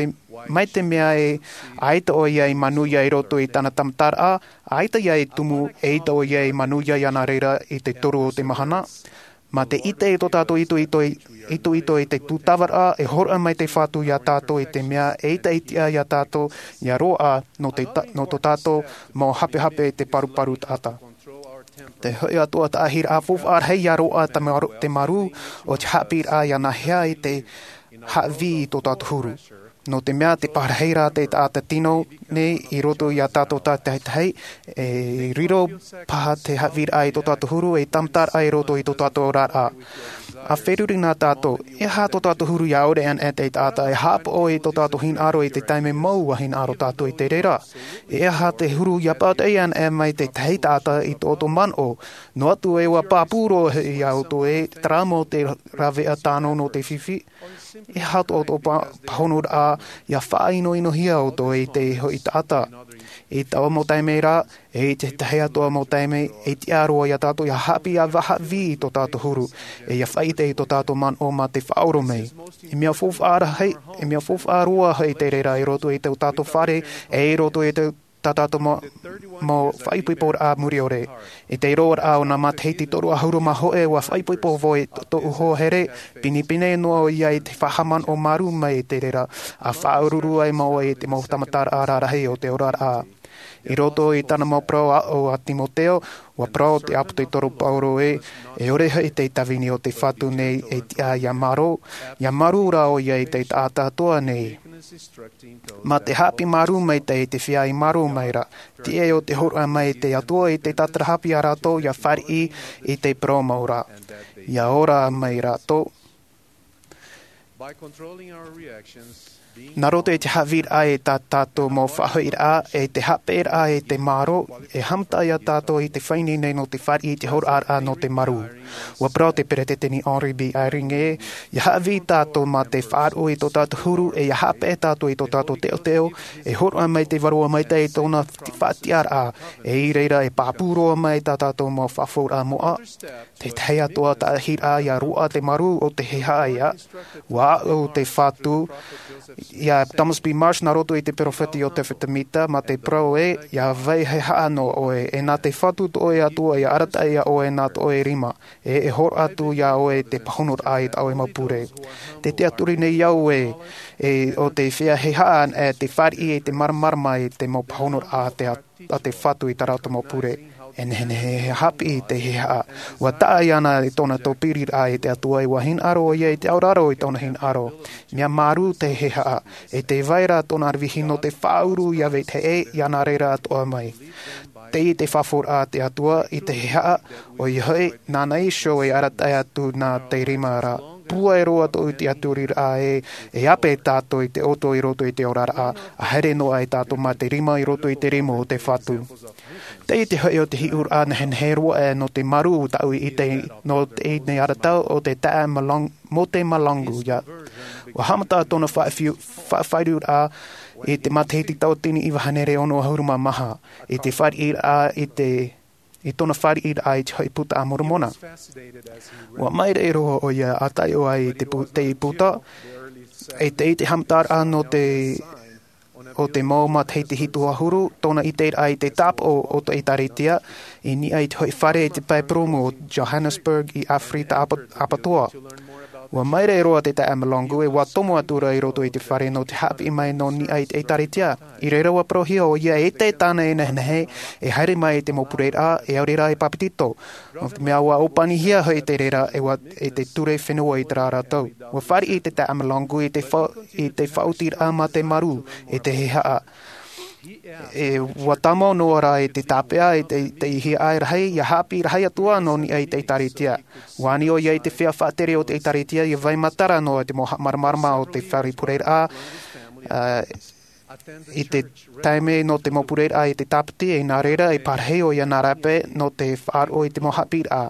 mai te mea e aita o ia i manuia i roto i tana tamatara, aita ia i tumu e ita o ia i manuia i ana reira i te toru o te mahana. Ma te ite e to tātou ito ito ito ito i te tūtawara e hora mai te whātu ia tātou i te mea e ita itia ia tātou ia roa no, te, no to tātou mō hape hape te paruparu tāta. Te hoi atua ta ahir a fufu ar hei ia roa te maru o te hapir a ia na hea i te havi i to tātou huru. No te mea te paraheira te tāta tino ne i roto i a tātou tātai tai e riro paha te hawir ai to tātou huru e tamtar ai roto i to tātou rar a. A wheruri nā tātou, e hā to tātou huru ia ore an e te tāta e hāpa o i to tātou hin aro i te taime mau a hin aro tātou i te reira. E hā te huru ia pāt e an e mai te tei tāta i to oto man o. No atu e wa pāpūro i au to e tramo te rawea tāno no te whiwhi. E hā to oto pahonur a ia whaino ino hia o to e te hoi tāta. E tawa mo taime rā, e te tahe atoa mo taime, e te aroa ia tātou ia hapi a waha vi i to tātou huru, e ia whaite i to tātou man o ma te whaoro mei. E mea fofu ara hei, e mea fofu aroa hei te reira i roto i te tātou whare, e i roto i te tātou mo, mo whaipipor a muri ore. E te roar a o na matheiti toru a huru ma hoe wa whaipipor voi to uho here, pini pine noa o ia i te whahaman o maru mai te reira, a whaururu ai maua i te mo tamatar a rarahi o te orar a. I roto i tana mau pro a o a Timoteo, wa pro te apu te toro pauro e, e oreha i te tawini o te whatu nei e te a Yamaro, Yamaru ra o ia i te tāta toa nei. Ma te hapi maru mai te i te whia i maru mai ra, te e o te hora mai te atua i te tatara hapi a rato, ia whari i te pro maura, ia ora mai rato. By controlling our reactions, Nā roto e te hawir a e tā tātou mō whahoir a, e te haper a e te maro, e hamtai a tātou i te whaini nei no te whari i te hor ar a no te maru. Wa prau te pere te teni Henri B. Eyring e, ia hawi tātou ma te whāro i tō tātou huru, e ia hape tātou i tō tātou teo teo, e hora mai te varua mai te i tōna whatiar a, e i reira e pāpūroa mai tā tātou mō whawhora moa. Te tei atoa tā hir a ia roa te maru o te heha ia, wa o te whatu, ia Thomas B. Marsh nā roto i te profeti o te whetamita, ma te prau e, ia vei hei haano oe, e nā te whatu to oe atua ia arata ia oe nā to oe rima, e e hor atu ia oe te pahonor ai ta oe mapure. Te te aturi nei iau e, e o te whia hei haan e te whari e te maramarama e te mo pahonor a te, a te whatu i tarauta mapure. E nehene he hapi i te hea. Wa taa i ana i tōna tō piri a e te atua i wa hin aro i e te auraro i tōna hin aro. Mea maru te hea. E te vaira tōna arvihi no te whauru i ave te e i ana reira atoa mai. Te i te whawhor a te atua i te hea o i hoi nāna i show e aratai atu nā te rima ra. Pua e roa tō i te aturi a e, e ape tātou i te oto i roto i te orara a, a here noa i tātou ma te rima i roto i te rimo o te whatu. Te i te hoi o te hiur a nehen he roa e no te maru tau i te no te i ne aratau o te taa malang, mo te malangu ia. Wa hamata tōna whairu a i te matehiti tau tini i wahanere ono hauruma maha, i te whairu a i te i tōna whari i ai te hoi puta a moromona. Wa maire e roho o ia atai o ai te, te i puta, e te i te hamtar anō te o te mauma te te hitu ahuru, tōna i te ai te tap o, o te itaritia, i ni ai te hoi whare te pai promo o Johannesburg i Afrita apatoa. Wa maire e roa te te amalongu e wa tomo atura i roto i te whare no te hapi mai no ni ai te itaritia. I reira wa prohia o ia e te tāna e nehe e haere mai e te mopureira e aurera e papitito. O te mea wa opani hia hoi te reira e, wa, e te ture whenua i te rara tau. Wa whare i te te amalongu i te, wha, i te whautir a ma te maru e te heha. E wa tamo no ora e te tapea e te, te ihi ai rahai, ia hapi rahai atua no ni ai te itaritia. Wani o ia i te whea whaatere o te itaritia, ia vai matara no te moha marmarma o te whari pureira. Uh, I te taime no te mopureira i te tapiti e nā reira e parhei o ia nā rape no te whaaro i te mohapira.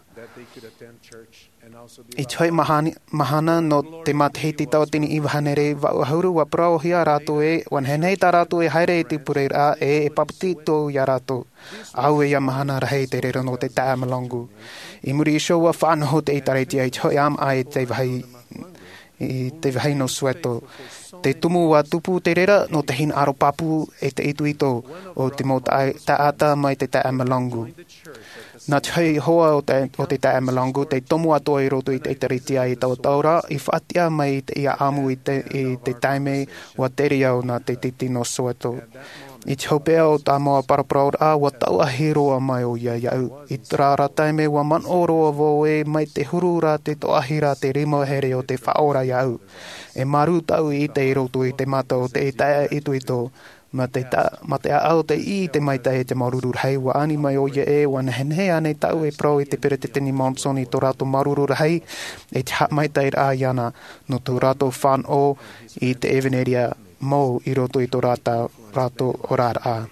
I toi mahani, mahana no te matehiti tau tini i wahanere wa hauru wa prau hia rātou e, wan henei tā rātou e haere i te pureira e e papiti tō ia rātou. Au e ia mahana rahei te rero no te tā malongu. I muri i show wa whānoho te itaretia i toi am ai te wahai, i te wahai no sueto. Te tumu wa tupu te rera no te hina aro papu e te itu ito o te mo ta ata mai te ta amalangu. Nā tui hoa o te, o te ta amalangu, te tomu atoa i roto i te itaritia i tau taura, i whaatia mai te ia amu i te, i te taime wa teri au nā te titi no soato. I te hopea o tā moa parapraura a wa tau a hiroa mai o ia iau. I trāra taime wa man o roa vo e mai te huru rā te toahira te rima here o te whaora iau. E maru tau i te i roto i te mata o te e taia itu ito. Ma te, ta, ma te ao te i te mai tae te marurur hei wa ani mai o ia e wa nehenhe ane tau e pro i te pere te teni monson i tō rato marurur hei e te hat mai tae a iana no tō rato whan o i te eveneria mō i roto i tō rata rato o rara a.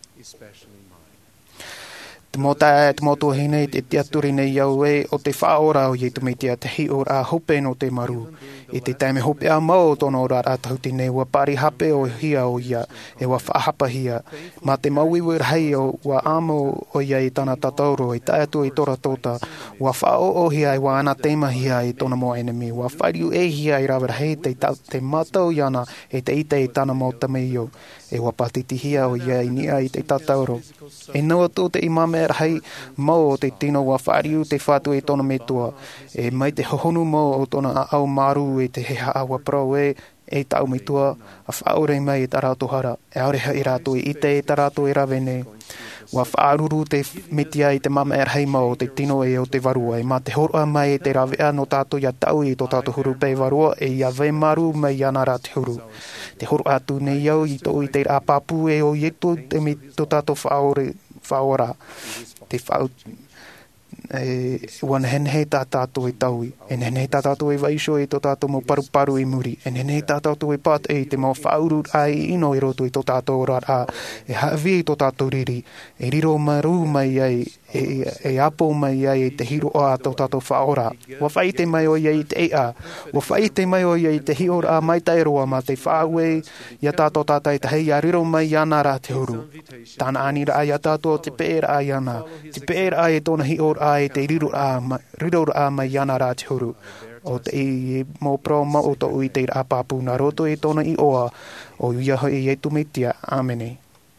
Te mō tae, te mō tō hine te te aturi nei au e o te whaora o i tu mei te hi o a hope no te maru. I te taime hope a mau tono o rara tauti nei wa pari hape o hia o ia e wa whahapa hia. Ma te mauiwir hei o wa amo o ia i tana tatauro i tae atu i tora tota wa whao o hia i wa ana teima hia i tona mo enemy. Wa whariu e hia i rawara hei te, te matau iana e te ite i tana mo tameo. E wa patiti hia o ia i nia i te tatauro. E noa tō te imame hei mau o te tino wa whariu te whatu i tona metua. E mai te hohonu mau o tona au maru e te heha awa pro e e tau metua a whaore mai i tarato hara. E aureha i rato i ite i tarato i rawene. Wa whaaruru te metia i te mama er hei mau o te tino e o te varua. E ma te horoa mai e te rawea no tātou ia tau i tō tātou huru pei varua e ia vei maru mai ana rā te huru. Te horoa atu nei au i tō i te rā papu e o ieto te mi tō tātou whaore whaora. Te whau e wan hen hei tā tātou i taui. E hen hei tā tātou i waisho i tō tātou mo paru paru i muri. E hen hei tā tātou i pat e te mo whauru ai ino i roto i tō tātou rara. E hawi i tō tātou riri. E riro maru mai ai. E, e apo mai ai te hiro a tō tātou whaora. Wa whaite mai o iai te ea. Wa whaite mai o iai te hiro a mai tai roa ma te whaue ia tātou tātai te hei a riro mai ana rā te huru. Tāna ani rā ia tātou te pēra ai ana. Te pēra ai tōna hiro a e te riro a, riro a mai ana rā te huru. O te i mō pro ma o tō ui te rā pāpū nā roto i tōna i oa. O ia hoi e tumetia. Āmene.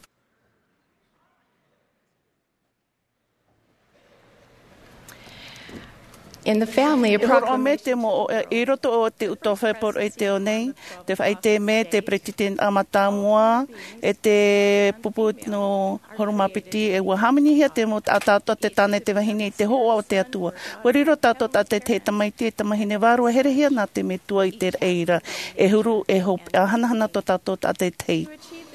In the family, a E horo me proclamation. te mo e roto o te uto wheporo e te o nei, te whai te me te pretite amata mua, e te pupu no horumapiti e ua hamini hia te mo atato te tane te wahine i te hoa o te atua. Wariro tato ta te te tamaiti e tamahine warua here hia nā te me tua i te eira, e huru e hop, a hanahana to tato ta te tei.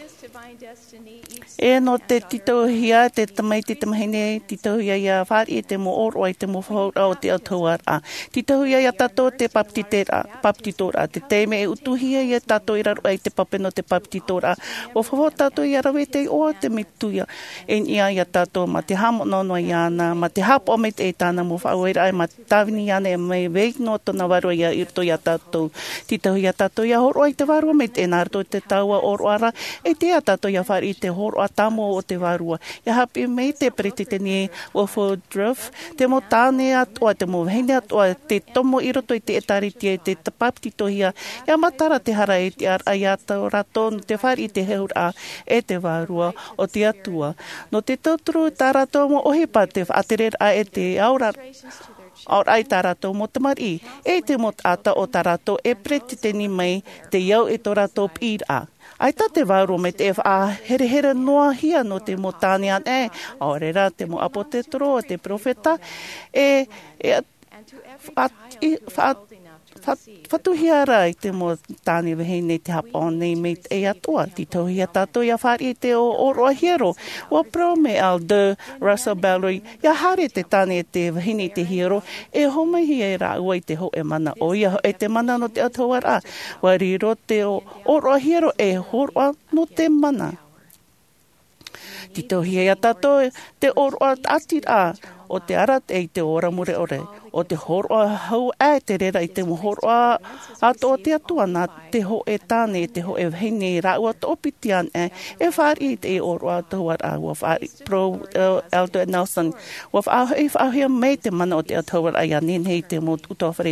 E no te titohia, te tamaiti te mahine, titohia ia whari e te mo oro ai te mo whaura o te atua a. Titohia ia tato te paptitora, paptitora, te teime e utuhia ia tato i raro ai te papeno te paptitora. O whawo tato ia rawe te oa te mituia. E ia ia tato ma te hamo nono i ana, ma te hapo me te e tāna mo whauera ai, ma te tawini ana e mai veik no tona warua ia irto ia tato. Titohia tato ia horo ai te warua me te nārto te taua oro ara, e te a tato ia whari te horo a tamo o te warua. Ia hapi mei te pretite ni o Woodruff, te mo tāne atoa, te mo vahine atoa, te tomo i roto i te etaritia, te tapaptitohia, ia matara te hara e te ar ai atau rato, no te whari i te heura e te warua o te atua. No te tauturu tā rato mo ohipa te whaaterer a e te aura, aura ai tā rato mo te mari. E te mo ata o tā rato e pretite ni mai te iau e tō rato pira. Ai tā te waru me te a here here noa hia no te mo tāne an e, aorera te mo apo te toro, te profeta, e, e whatuhia ara i te mo tāne wahine te hapa o nei me e atua, ti tauhia tātou ia whari i te o oroa hiero. Wa pro me al de Russell Ballery, ia hare te tāne te wahine te hiero, e homa hi e rā ua i te ho e mana o ia e te mana no te atua rā. Wa riro te o oroa hiero e horoa no te mana. Ti tauhia ia tātou te oroa ati rā, o te ara e te ora mure ore. O te horoa hau e te rera i te horoa ato o te atua nā te ho e tāne, te ho e whene rā ua te opitian e, e whari i te oroa tohua rā ua whari pro uh, Elder Nelson. Ua whahia mei te mana o te atua rā ia nen hei te mo utoa whareta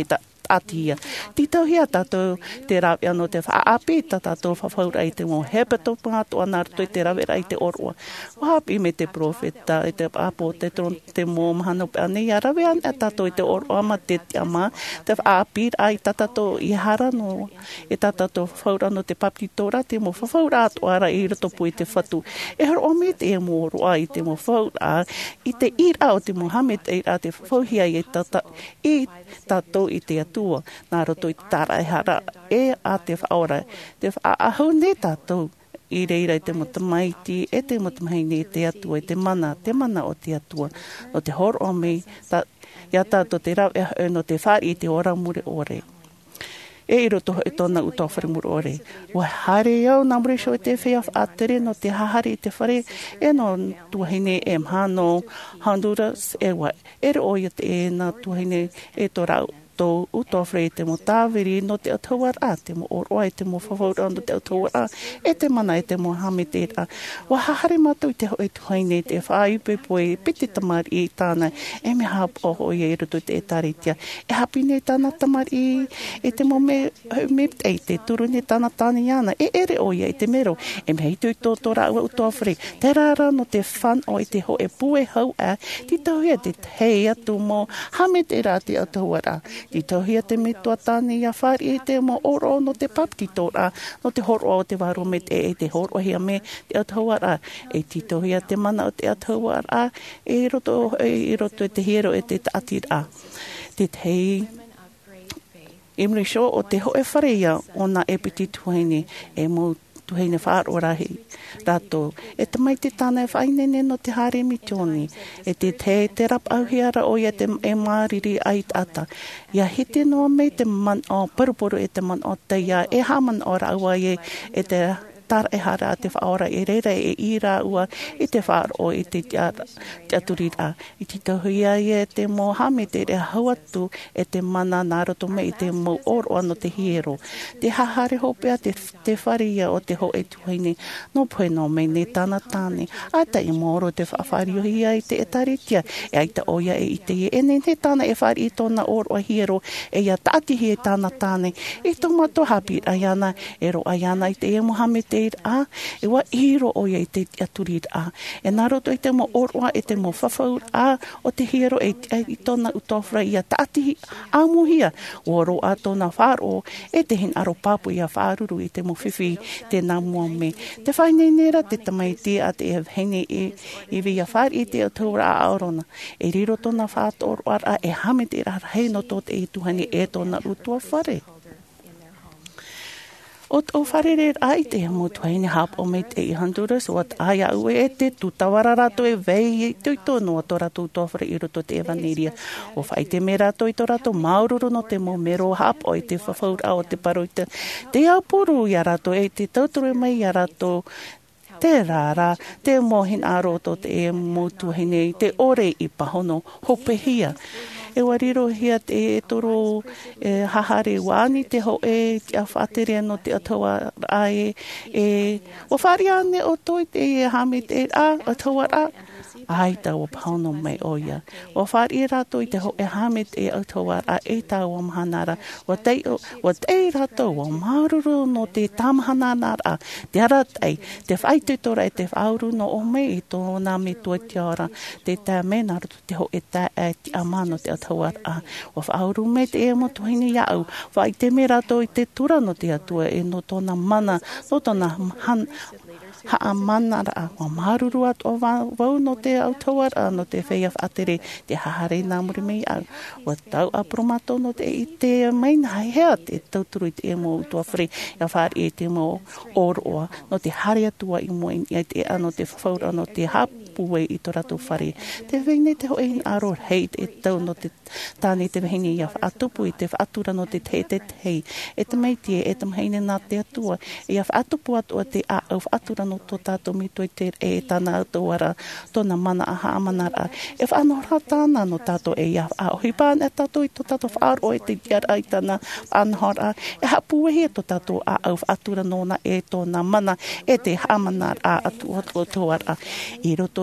atia. Tito hia tātou te rawe ano te whaapi, ta tātou whawhaura i te mo hepa tō pāto anarto i te rawe rai te orua. Wahapi me te profeta i te apo te tron te mō mahano pe ane i arawe an e tātou i te orua ma te te ama, te whaapi ai tātou i hara no, e tātou whawhaura no te papitora, te mo whawhaura atu ara i ratopu i te whatu. E hara o me te e mō roa i te mo whawhaura, i te ira o te Mohamed e a te whauhia i tata, i tātou i te atua, nā roto i tāra e hara, e a te whaora, te whaahau ne tātou, i reira i te motamaiti, e te motamaini i te atua, i te mana, te mana o te atua, no te horo o me, ta, ia tātou te rau e hau no te whari i te ora mure ore. E i roto e tōna utawhare mure ore. Wa hare au nā mure sho e te whea whaatere no te hahari i te whare, e no tuahine e mhano Honduras, e wa, e ro ia te e nā tuahine e tō rau. Tō utawhare i te mo tāwiri no te atawara, te mo oroa i te mo whawhaura no te atawara, e te mana i te mo hametera. Wa hahare mātou i te hoi tuhaine te whaiupe poe, piti tamari i tāna, e me hap oho i e rutu te e taritia. E hapine tāna tamari i te mo me, me e te turune tāna tāna iana, e ere o ia i te mero, e me heitu i tō tō rāua utawhare. Te rāra no te whan o i te ho e pue hau a, ti tauhia te hei atu mo hametera te atawara. I tauhia te metua tāne ia whari e te mo oro no te paptitora, no te horo o te waro me te e te horo hia me te atauara. E ti tauhia te mana o te atauara, e roto e roto e te hero e te atira. Te tei Emre sho o te ho e whareia o na epiti tuhaine e mo tuhaine whaaro rahi rato. E te mai te tāna e whainene no te hare mitoni. E te te te rap auhiara o ia te e māriri ai ata. Ia hete noa me te man o parupuru e te man o teia e haman ora aua e, e te tara e hara te whaora e reira e ira ua e te whaaro e te aturira. I te tahuia e te Mohamed e re hauatu e te mana nāroto me i te mo oro ano te hiero. Te hahare hopea te, te wharia o te ho e tuhaine no poe no me ne tāna tāne. Aita i moro te whawhariohia i te e taritia e aita oia e i te e ne ne tāna e whari i tōna oro a hiero e ia tātihi e tāna tāne. E tō mato hapi aiana e ro aiana i te e Mohamed a, e wa hiro o ia i te aturir a. E nā roto i te mo oroa, e te mo whawhaur a, o te hiro e, e i tōna utawhra ia tātihi a muhia. O ro a tōna whāro, e te hin aro pāpu ia whāruru i te mo whiwhi te nā mua me. Te whaine nera, te tamaiti a te e hene e, e via whāri i te ataura a aorona. E riro tōna whātoro a e hamete ra hei no tō te e tuhani e tōna utua whare. O tō wharere ai te mo tuaine hap o me te i Honduras o at aia ue e te tutawara rato e vei i tui tōno o tō rato utawhara i roto te Evaneria. O whai te me rato i tō rato maururu no te mo mero hap o i te whawhaura o te paroita. Te aupuru i a rato e te tauturu mai i a rato te rara, te mohin a roto te e mo tuaine te ore i pahono hopehia. E wariro hia te e toro e hahare wani te ho e a whaatere no te atawa ai e o whari ane o toi te e hame te a atawa a ai ta o pauno mai oia. O whari e rato i te ho e hame te atawa a e ta o mahanara. O te o te rato o maruru no te tamahanara te aratai te whaite tora e te whauru no o me i tō nā me tua te ora te tā mena rato te ho e tā e te amano te atawa a. O whauru me te e mo tuhine iau. Whaite me rato i te tura no te atua e no tōna mana, no tōna han haa manara o maruru at o wau no te autawara no te whea whaatere te hahare nā muri mei au. O tau apromato no te i te maina hea te tauturu i te e mo utua whare ia whare e te mo oroa no te hare atua i mo i te ano te whaura no te hapue i to rato whare. Te whene te hoi aro hei e tau no te tāne te whene ia whaatupu i te whaatura no te te te tei. E te meitie e te mheine nā te atua ia whaatupu atua te a au whaatura no tō tātou mito i te e tāna autoara tōna mana aha amanara. E whanora tāna no tātou e ia a ohipān e tātou i tō tātou whaaro e te tiara i tāna whanora. E hapue he tō tātou a au whaatura nōna e tōna mana e te hamanara a atu o tōara. I roto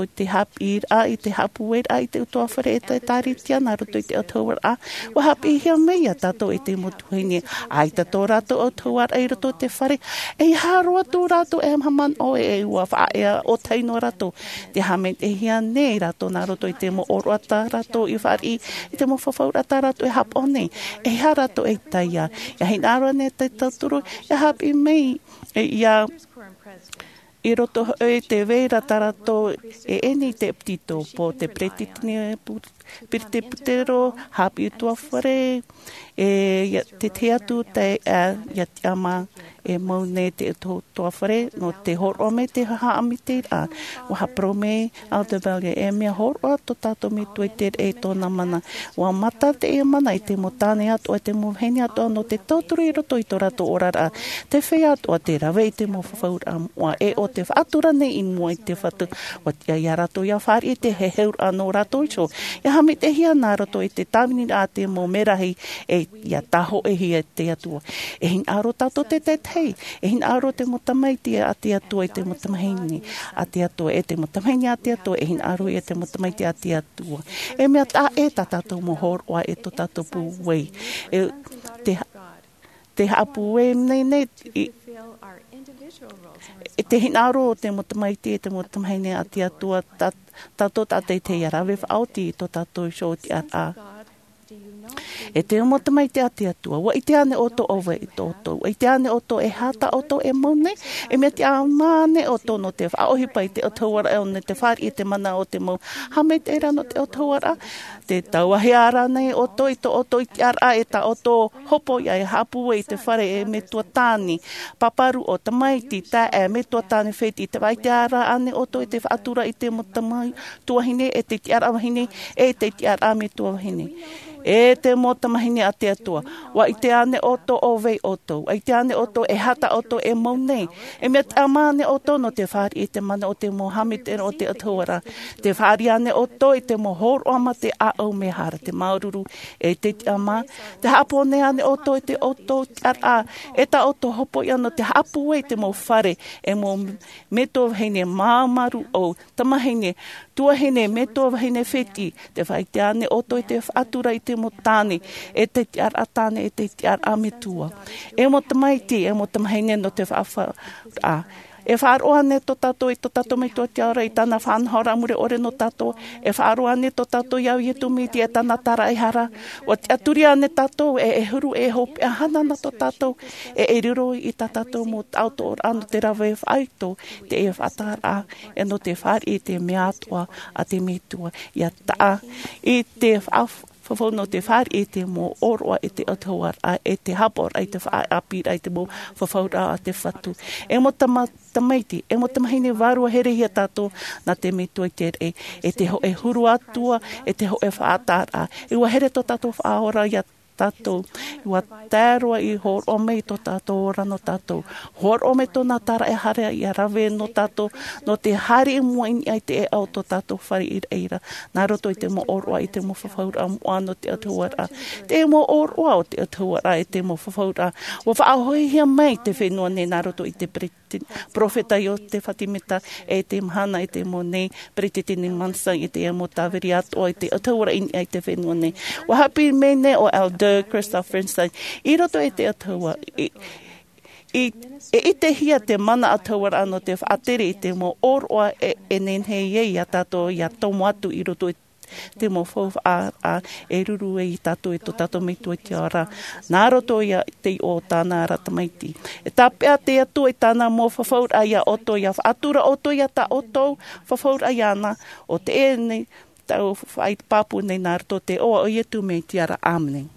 i te hapi a i te hapu e a i te utoa whare e te tāritia nā roto i te otawar a wa hapi hea mei a tātou e te motuhine a i tātou rato otawar a i roto te whare e haroa tō rato e haman o e ua wha e o taino rato te hamen e hea nei rato nā roto i te mo oroa tā rato i whari i te mo whawhaura tā rato e hap o nei e hea rato e taia e hei nāroa ne te tauturu e hapi mei e ia i roto e te vera tarato e eni te ptito po te pretitine pirte putero hapi tua whare e te te atu te a ia te ama e maune te tua whare no te horome te haami te a waha prome al te valga e mea horoa to tato me tue te e tōna mana wa mata te e mana i te motane atu e te moheni atu no te tauturu i roto i tō rato orara te whea atu a te rawe i te mo whawhaura wa e o te whaatura nei i mua i te whatu wa tia ia rato ia whari i te he heur anō rato i so ia hami te hia nā rato i te tāmini a te mo merahi e ia taho e hia te atua e hin aro tato te te hei, e hin aro te motamaiti a te atua e te motamaini a te atua e te motamaini a te atua e hin aro e te motamaiti a te atua e mea ta e ta tatou mohoroa e to tatou puwei e te te hapu e nei nei e, e te hin aro o te motamaiti e te motamaini a te atua tatou tatei te iarawe whaoti i to tatou show te a e te omotamai te ati atua. Wa i te ane oto owe i tō tō. Wa i te ane oto e hata oto e maune. E mea te amane oto no te whaohipa i te otawara e one te whari i te mana o te mau. Hame te era no te otawara. Te tauahi ara nei oto i to oto i te ara e ta oto hopo i ai hapu i te whare e me tua tāni. Paparu o tamaiti ta e me tua tāni wheti i te vai te ara ane oto i te whaatura i te motamai tuahine e te te ara wahine e te te ara me tuahine. E te motamahine a te atua. Wa i te ane oto o vei oto. Wa i te ane oto e hata oto e maunei. E mea te amane oto no te whari i te mana o te Mohamed e o te atuara. Te whari ane oto i te mohoro ama te a au mehara. Te maururu e te te ama. Te hapone ane oto i te oto a. E ta oto hopo i ano te hapu e te mo whare. E mo meto heine māmaru o tamahine. Tua hene meto heine wheti. Te whai te ane oto i te atura i te mo tāne, e te te ar atane, e te te ar ametua. E mo tamaiti, e mo tamahine no te whaafa a. E whaaroa ne to tato i to tato mai tua te ara i tana whanhora mure ore no tato. E whaaroa ne to tato iau i tu miti e tana tara i hara. O te aturia ne tato e e huru e hope e hana na to tato. E e riro i ta tato mo auto or anu te rawe e whaito. Te e whatara e no te whari i te mea atua a te mitua. Ia taa i te whaafu. Whawhono te whari e te mo oroa e te atawar a e te hapor a te whaapira e te mo whawhaura a te whatu. E mo tamaiti, e mo tamahine warua here hia tato na te mitua te e, e te ho e huru atua, e te ho e whaatara. E ua here to tato whaora ia tato, ua tērua i hor o mei to tato ora no tato. Hor o me tōna tara e harea i a rawe no tato, no te hari i mua ini ai te e au to tato whari i reira. Nā roto i te mo oroa i te mo whawhaura mua no te atuara. Te mo oroa o te atuara e te mo whawhaura. Wa whaahoi hia mai te whenua ne nā roto i te profeta i o te whatimeta e te mahana i te mo nei Pretitini Mansa i te emo tāweri ato i te atuara ini ai te whenua ne. Wa hapi me ne o Elder Christoph Feinstein, i roto e te atua, i, i, e i te hia te mana atawara ano te whaatere i te mo oroa e, e nenhei e i a tato i a tomo atu i roto i te mo whau a, a e ruru e i tato e to tato mitu e te ara. Nā roto i a te o tāna ratamaiti. E tāpea te atu e tāna mo whawhaur a ia oto i a whaatura oto i a ta oto whawhaur a iana o te e nei tau whai papu nei nā roto te oa o ietu me te ara amening.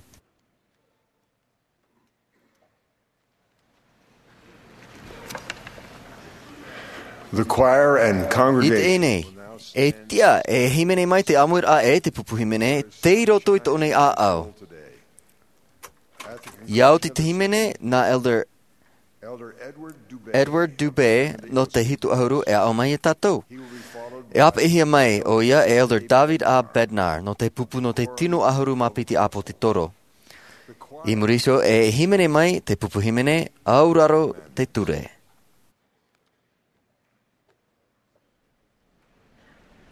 The choir and congregation. I e tia, e himene mai te amuir a e te pupu himene, te i roto i tōnei a au. Iau ti te himene na Elder Edward Dubé no te hitu ahuru e au mai e tātou. E apa ihia mai o ia e Elder David A. Bednar no te pupu no te tino ahuru mapiti apo te toro. I muriso e himene mai te pupu himene auraro te ture.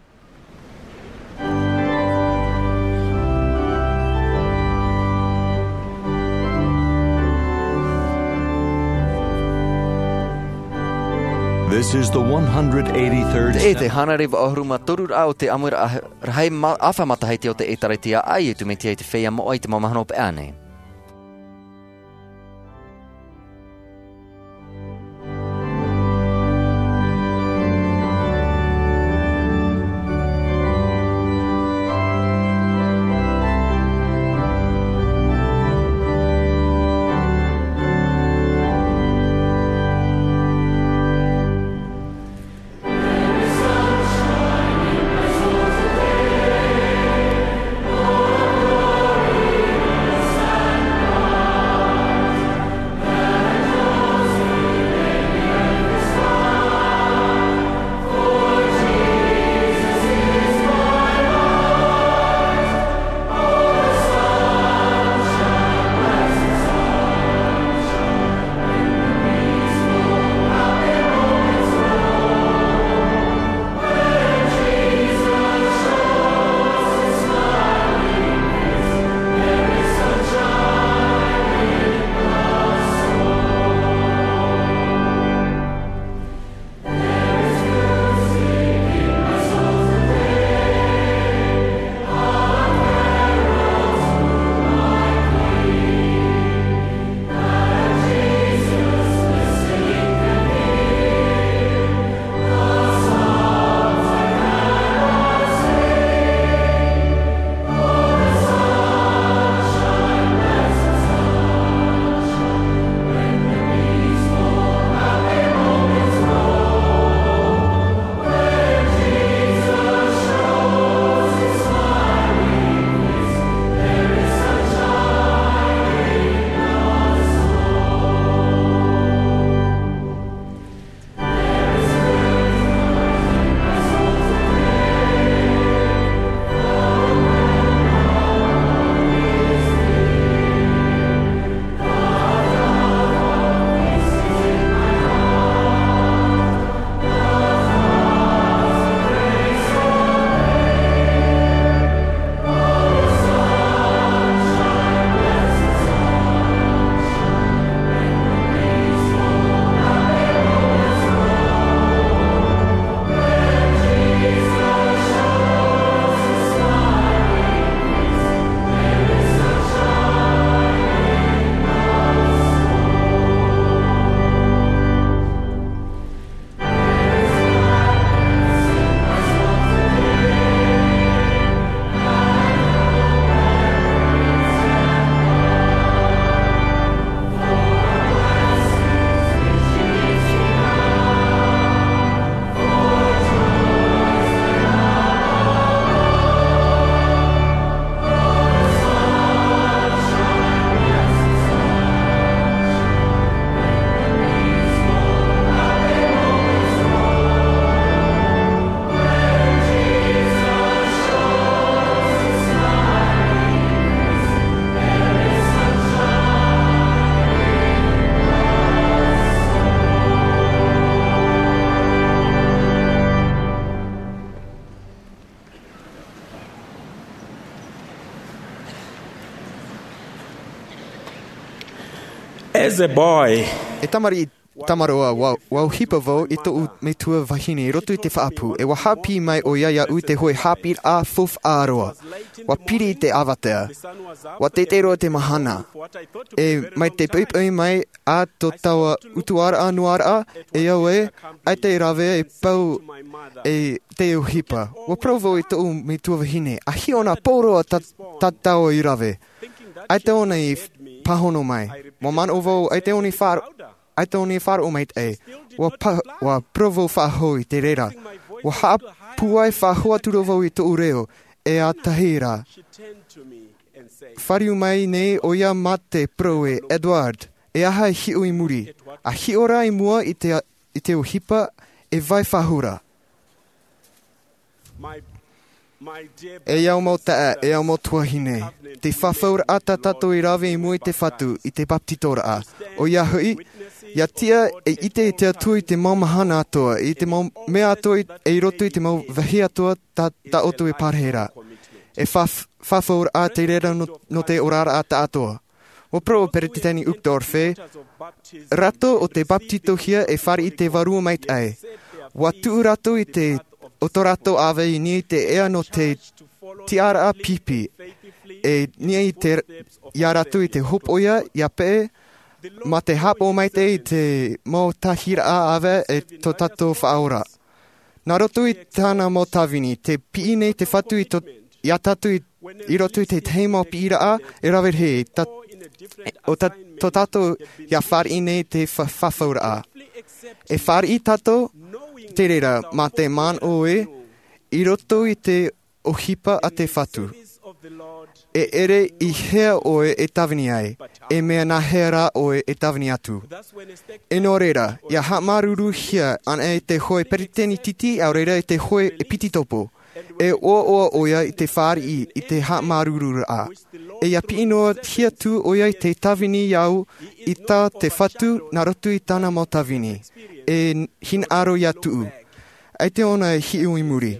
This is the one hundred eighty-third E te hanareva ahuruma torura o te amura rahai awhamataheiti o te etaritia ai tu me te te whea mo ai te mamahana o peane. As a boy, e tamari tamaroa wa wa hipavo i to me tua vahine roto i te whaapu e wa hapi mai o iaia u te hoi hapi a fof aroa wa piri te avatea wa te te roa te mahana e mai te pipui mai a to tawa utuara anuara e au e ai te rave e pau e te o hipa wa provo i to me tua vahine a hiona poroa ta ta tau i rave ai te ona i pahono mai mo man ovo ai te oni far ai te oni far o mai e wa pa, wa provo fa hoi te rera wa ha puai fa hoa turovo i to ureo e a tahira fariu mai nei o ia mate proe Edward e aha hi o i muri a hi ora i mua i te i te o hipa e vai fahura e iau mo ta e iau mo tuahine te whawhaura ata tato i rawe i mua i te whatu i te baptitora a o ia hui ia tia e ite i te atua i te maumahana atoa i te mau mea atoa e i roto i te mau vahi atoa ta, ta oto i parhera e whawhaura a te rera no, no te orara a ta atoa Wa pro per te tani ukdorfe, rato o te baptito hia e whari i te warua mait ai. Wa tu rato i te o to rato awe i ni te ea no te tiara pipi. E nia i te ia rato i te hopoia ia pe, ma te hapo mai te i te mo tahira a awe e to tato whaora. Nā roto i tāna mo tawini, te pii nei te whatu i to ia tatu i, i roto i te teimo piira a, e rawe he, ta, o ta, to tato ia whari nei te whawhaura a. E whari i tato, te reira, ma te man oe, i roto i te ohipa a te whatu. E ere i hea oe e tawini ai, e mea na hea rā oe e tawini atu. E nō reira, ia ha maruru hia an e te hoe periteni titi, au reira i te hoe e piti topo. E o oa oia i te whāri i, i te ha maruru a. E ia pi inoa hia tu oia i te tawini iau i tā te whatu na rotu i tāna mo tawini. E hin aro ia tuu. Ai te ona e hi ui muri.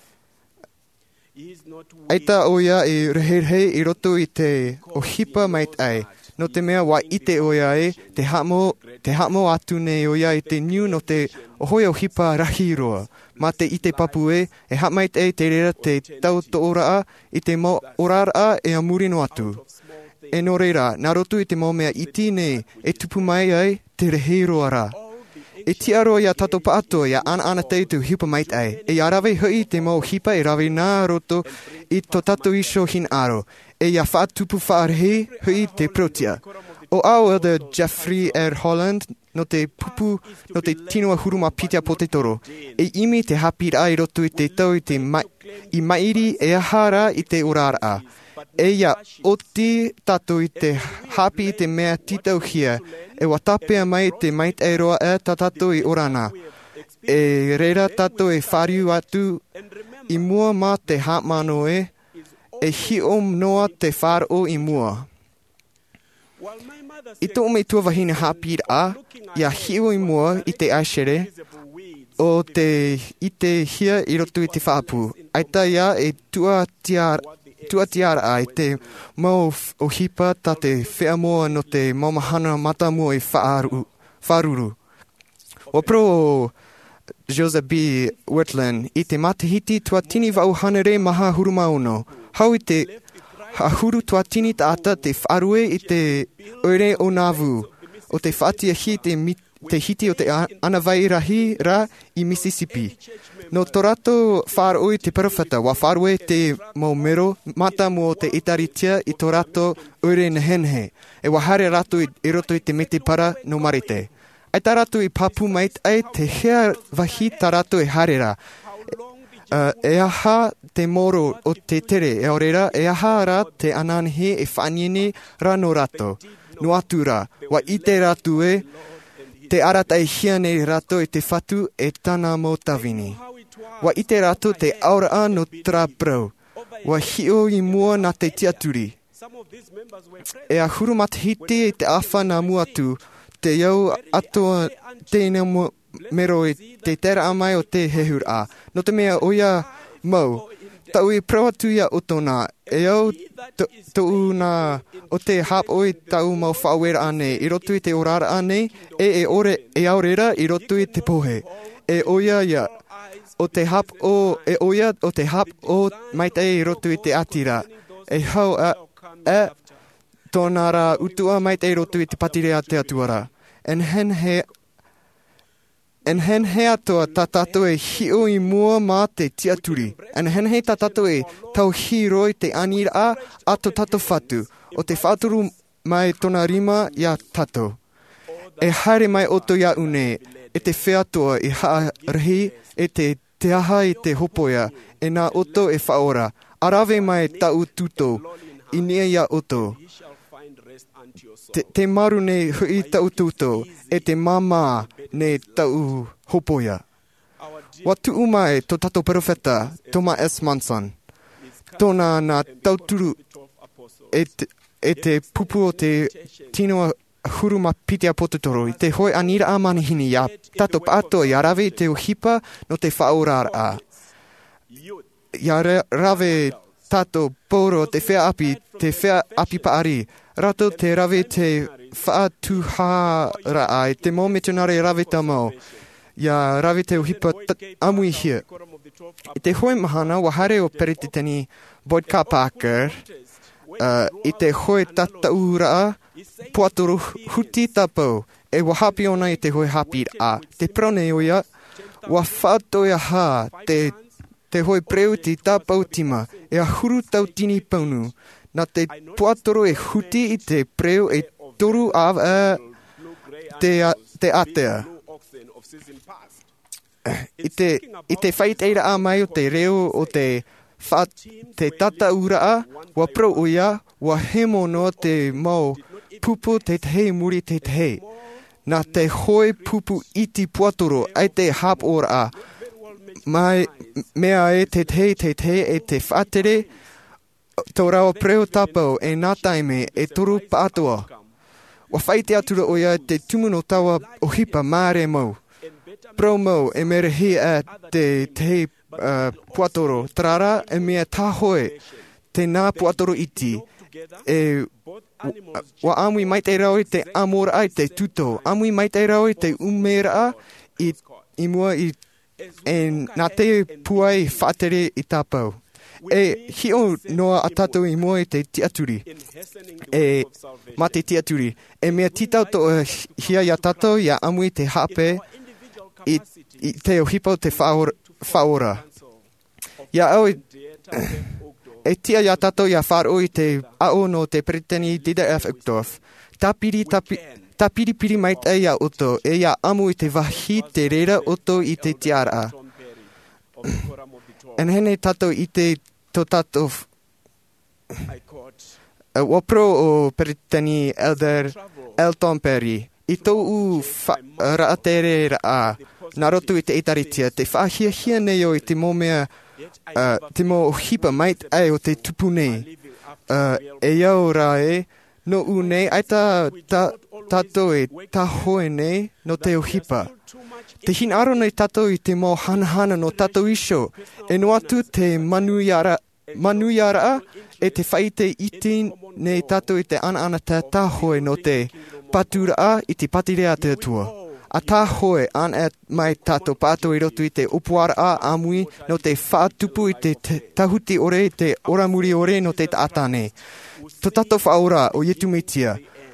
Aita oia e reherhe i roto i te ohipa mait ai. No te mea wa ite oia e te hamo, te hamo atu nei oia i te niu no te ohoi ohipa rahi roa. Ma te ite papu e, e hamait e te reira te tau to ora a, i te mo orar a e a muri no atu. E no reira, nā roto i te mo mea iti nei, e tupu mai ai te rehi roa ra. E tiaro ia tato paato ia ana ana te tu hipa mait ai. E ia rawe hui te mo hipa e rawe nā roto i to tato iso hin aro. E ia wha tupu whaarhi hui te protia. O au the Jeffrey R. Holland no te pupu no te tinua huruma pitia po te toro. E imi te hapir ai roto i te tau i te mai, i mairi e ahara i te orara a. E ia oti tato i te hapi i te mea titau hia. E watapea mai te mait e roa e ta tato i orana. E reira tato e whariu atu i mua ma te hapmano e. E hi om noa te wharo i mua. I tō mei tua wahine hapir a, ia hiu i mua i te aishere, o te i te hia i roto i te whaapu. Aita ia e tua tiara, tua tiara a, i te mau o hipa ta te whea moa no te maumahana mata mua i whaaru, wharuru. O pro Joseph B. Wirtland, i te matahiti tua tini wau hanere maha hurumauno. Hau i te hahuru tua tini taata te wharue i te oire o Nauvoo, o te whatia hi te, te hiti o te anawai rahi ra i Mississippi. No torato wharoi te parawhata, wa wharue te maumero, mata mo te itaritia i torato oire nehenhe, e wahare rato i, i roto i te mete para no marite. Ai tā rato i papu mait ai te hea wahi tā rato e harera. Uh, e aha te moro o te tere, e orera, e aha ra te ananhe e whaniene ra no rato. No atu ra, wa i te ratu e, te arata e hia nei rato e te whatu e tana mo tawini. Wa i te rato te aura no tra prau, wa hio i mua na te tiaturi. E a huru matahiti e te awha na muatu, te iau atoa tēnei mo mero e te tera amai o te hehur a. No te mea oia mau, tau i prawatu ia o tōna, e au tau na o te hap oi tau mau whawera ane, i roto i te orara ane, e e ore e aurera i roto i te pohe. E oia ia, o te hap o, e oia o te hap o maitai i roto i te atira. E hau a, e tōna ra utua maitai i roto i te patire a te atuara. En hen he En hen he atoa tā tātou e hio i mua mā te tiaturi. En hen he tā tātou e tau hiroi te anira a ato tato whatu. O te whāturu mai tona rima ia tato. E haere mai oto ia une, e te wheatoa i haa rahi, e te te aha i te hopoia, e nā oto e whaora. Arawe mai tau tuto, i nia ia oto. Te, te maru nei hui tau tuto, e te mama nei tau hopoia. Wa tuu mai to tato profeta, Thomas S. Manson. Tōna nā tauturu e te, e te pupu o te tinoa huruma pitea pototoro, i te hoi anira a manihini, ia tato paato i arawe i te uhipa no te whaorar a. Ia rawe tato poro te whea api, te whea api paari, Rato te rawe te whaatuhara ai, te mō me tunare rawe tamau. Ia rawe te uhipa amui hia. I te hoi mahana, wahare o Peretitani Boyd K. Parker, uh, i te hoi tata ura, puatoro huti tapau, e wahapi ona i te hoi hapi a. Te prone oia, wa whātoia hā, te, te hoi preuti tapau tima, e a huru tau tini paunu. Na te puatoro e huti i te preu e toru av uh, te, uh, te atea. I te, i te whaiteira a mai o te reo o te, wha, te tata ura a, wa pro oia, wa hemo no te mau pupu te te muri te te. Na te hoi pupu iti puatoro ai te hap ora a. Mai mea e te te te te e te whatere, tō rao preo tapau e nā taime e toru pātua. Wa whaite atura oia te tumuno tawa o hipa māre mau. Pro mau e mere hi a te te uh, puatoro trara e mea tāhoe te nā puatoro iti. E wa amui mai te rau te amora ai te tuto. Amui mai te rau te umera i, i mua i e nā te puai whatere i tāpau. E hio noa a tātou i mua i te tiaturi. E ma te tiaturi. E mea titau to uh, hia ia tātou ia amui te hape i, i te ohipa o te whaora. Ia au i, e tia ia tātou ia wharo i te ao no te Peretitani D D F Uchtdorf. Tā piri, tā piri, tā piri piri mai te ia oto, e ia amu i te wahi te reira oto i te tiara. En hene tātou i te to tātou uh, wapro o Peretitani Elder Elton Perry. I tō u raatere raa, nā rotu i te itaritia, te whaahia hia nei o i te mō mea, uh, te mō hipa mait ai o te tupu nei. Uh, e iau rā e, no u nei, ai tā tātou e tā hoe nei no te o hipa. Te hin aro nei tātou i te mō hanahana no tātou iso, e no atu te manuyara, manuyara e te whaite iti nei tātou i te ana ana tā tā hoe no te patura a i te patirea te atua. A tā hoe an e mai tātou pātou i rotu i te upuara a amui no te whaatupu i te, te tahuti ore i te oramuri ore no te tātane. Tō tātou whaora o Yetumitia.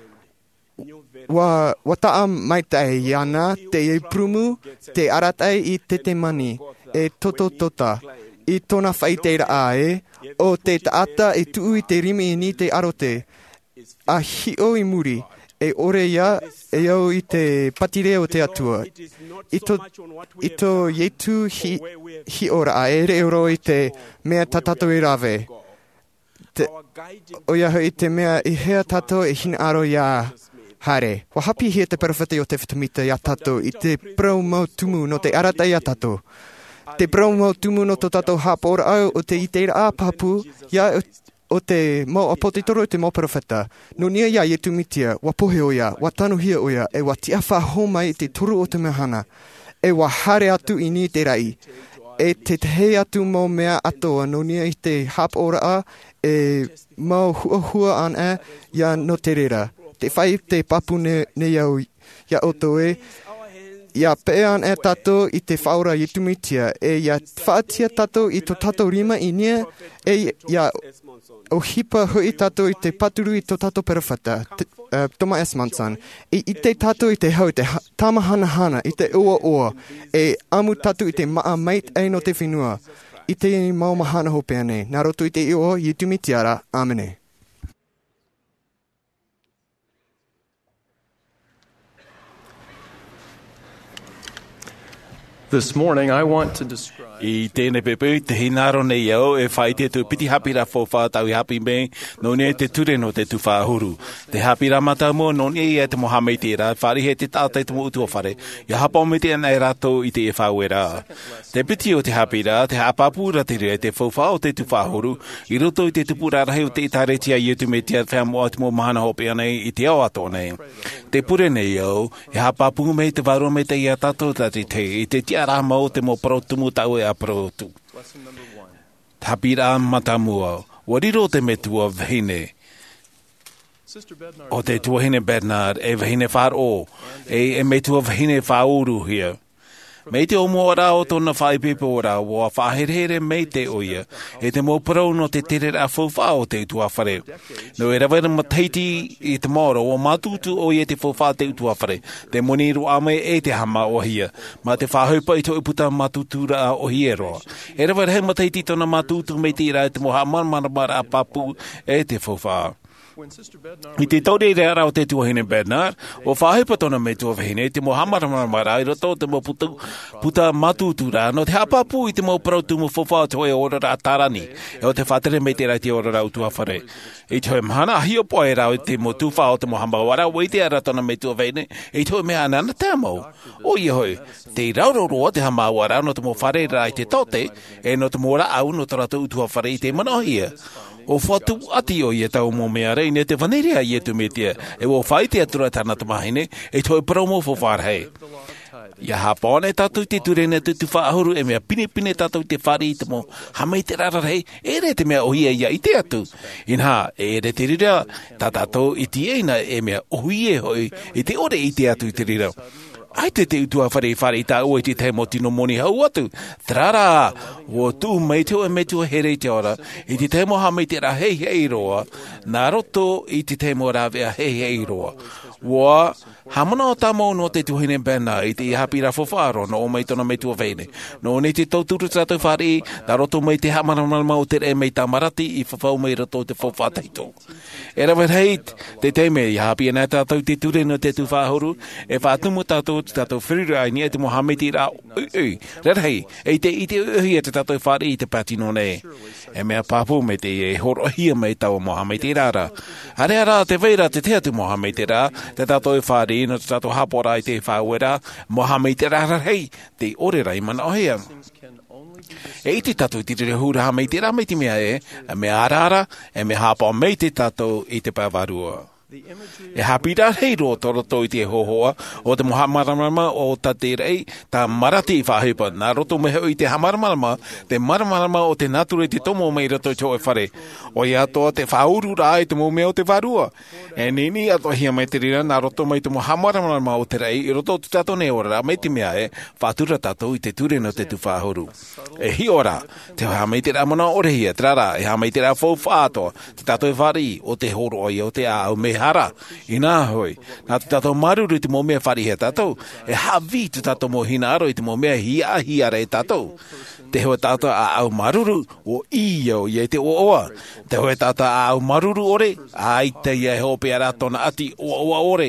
Wa, wa taa mai tai iana te e prumu, te aratai i te te mani, e toto tota. I tōna whaiteira a e, o te taata e tuu i te rimi i ni te arote. A hio i muri. E ore ia, e au i te patire o te atua. I to, i to yetu hi, hi ora a e re euro i te mea tatato i rave. Te, o ia i te mea i hea tato e hin aro ia hare. Wa hapi hea te perowhete o te whitamita ia tato i te prau mau tumu no te arata ia tato. Te prau mau tumu no to tato hapora au o te iteira a papu ia o te mau apotitoro o te mau perowheta. No nia ia Yetumitia, wa pohe o ia, wa tanuhia o ia, e wa tiawha homai i te turu o te mehana. E wa hare atu i ni te rai. E te te atu mau mea atoa, no nia i te hap ora a, e mau hua hua an e, ia no te rera. Te whai te papu ne, ne iau, ia oto e, ia pean e tato i te whaura Yetumitia, e ia whaatia tato i to tato rima i nia, e ia o hipa hui tato i te paturu i to tato perowhata, uh, Toma S. Manson. I, I te tato i te hau, te tamahana hana, i te ua ua, e amu tato i te maa mait ei no te whenua. I te mau mahana hopea nei. Nā roto i te io, Yetumitiara, amene. This morning, I want to describe I tēnei pepe, te hinaro nei au, e whai te tu piti hapira fo whātau i hapi me, no ne te ture no te tu whāhuru. Te hapira matau mo, no ne e te mohamei tēra, whari he te tātai te mo utua whare, i hapa o me te anai rato i te e whauera. Te piti o te hapira, te hapapura te rea, te whauwha o te tu whāhuru, i roto i te tupura rahi o te itaretia i etu me tia whea mo ati mo mahana hope anei i te au ato nei. Te pure nei au, e hapapu me te waro me te ia tato tati te, i te tia rama o te mo protumu tau e aprotu. Tapira matamua, wariro te metua vhine. o te tuahine Bernard, e vahine whar o, e, e me tua vahine whauru hia. Mei te omo ora o tona whai pepe ora, o a whaherehere mei te oia, e te mō parau no te tere a whawha o te utua whare. No e rawera mataiti i te moro, o mātutu o i te whawha te utua whare, te moniru ame e te hama o hia, ma te whahaupa i to iputa mātutura o hia roa. E rawera he mataiti tona mātutu mei te ira e te moha marmaramara a papu e te whawha. I te taure i rea rao te tuahine Bernard, o whahepa tona me tuahine, te mo hamaramarara i roto te mo puta, puta matutura, no te hapapu i te mo parautu mo whawha te hoi ora rā tarani, e o te whatere me te rai te ora rau tuawhare. I te hoi mahana, hi o poe rao i te mo tuwha o te mo hamawara, o i te ara tona me tuahine, e te hoi mea anana te amau. O i hoi, te rauroroa te hamawara, no te mo whare rai te tote, e no te mo ra au no te rata utuawhare i te manohia. O whatu ati o i e tau mō mea rei, ne te whanerea i e tu me tia, e o whai te atura tāna tu mahine, e toi paramo fo wharhei. Ia hapone tātou te turene te tu whaahuru, e mea pine pine tātou te whari i te mō, hamei te rararei, e re te mea ohia ia i te atu. Inha, e re te rira, tā tātou i ti eina, e mea ohie hoi, i te ore i te atu i te rira. Ai te te utua whare whare i tā ua i te te mo tino moni hau atu. Trara, o tū mei teo e mei tua here i te ora, i te te mo ha mei te ra hei hei roa, nā roto i te te mo ra vea hei hei roa. Wa, hamana o tā mō no te tuhine bena i te hapi ra whawharo no o mei tona mei tua veine. No ne te tauturu tātou whare, nā roto mei te hamaramarama o te re mei tā marati i whawhau mei rato te whawhataito. E rawa heit, te teime i hapi anā tātou te ture no te tu whahoru, e whātumu tātou tātou whiriru ai ni e te mohameti rā ui ui. Rerhei, e te i te uhi e te tātou whare i te patino nei. E mea pāpū me te e horohia mei tau mohameti rāra. Are ara te veira te te atu mohameti rā, te tātou whare no te tātou hapora i te whauera, mohameti rāra hei, te ore rai mana ohia. E i te tātou i te re hura mei te rā mei te mea e, e mea arara, e mea hapa mei te tātou i te pāwarua. E hapira hei roa toroto i te hohoa o te mohamaramarama o ta te rei ta marati i whahupa. Nā roto me hoi te hamaramarama, te maramarama o te nature te tomo mei rato i tō e whare. O i atoa te whauru rā i te mō mea o te varua. E nini atoa hia mei te rira, nā roto mei te mohamaramarama o te rei, i roto tu tātou ne ora rā, mei te mea e, whātura tātou i te ture no te tu whahuru. E hi ora, te ha mei te rā mana orehia, trara, e ha mei te rā whau whātoa, te tātou e whari o te horo o te au me hara, i nā hoi. Nā te tātou maruru i te mō mea whari he tātou, e hawi te tātou mō hina aro i te mō mea hia hia re tātou. Te hoa tātou a au maruru o i au i e te o oa. Te hoa tātou a au maruru ore, a i te ia he ope ara tona ati o oa ore.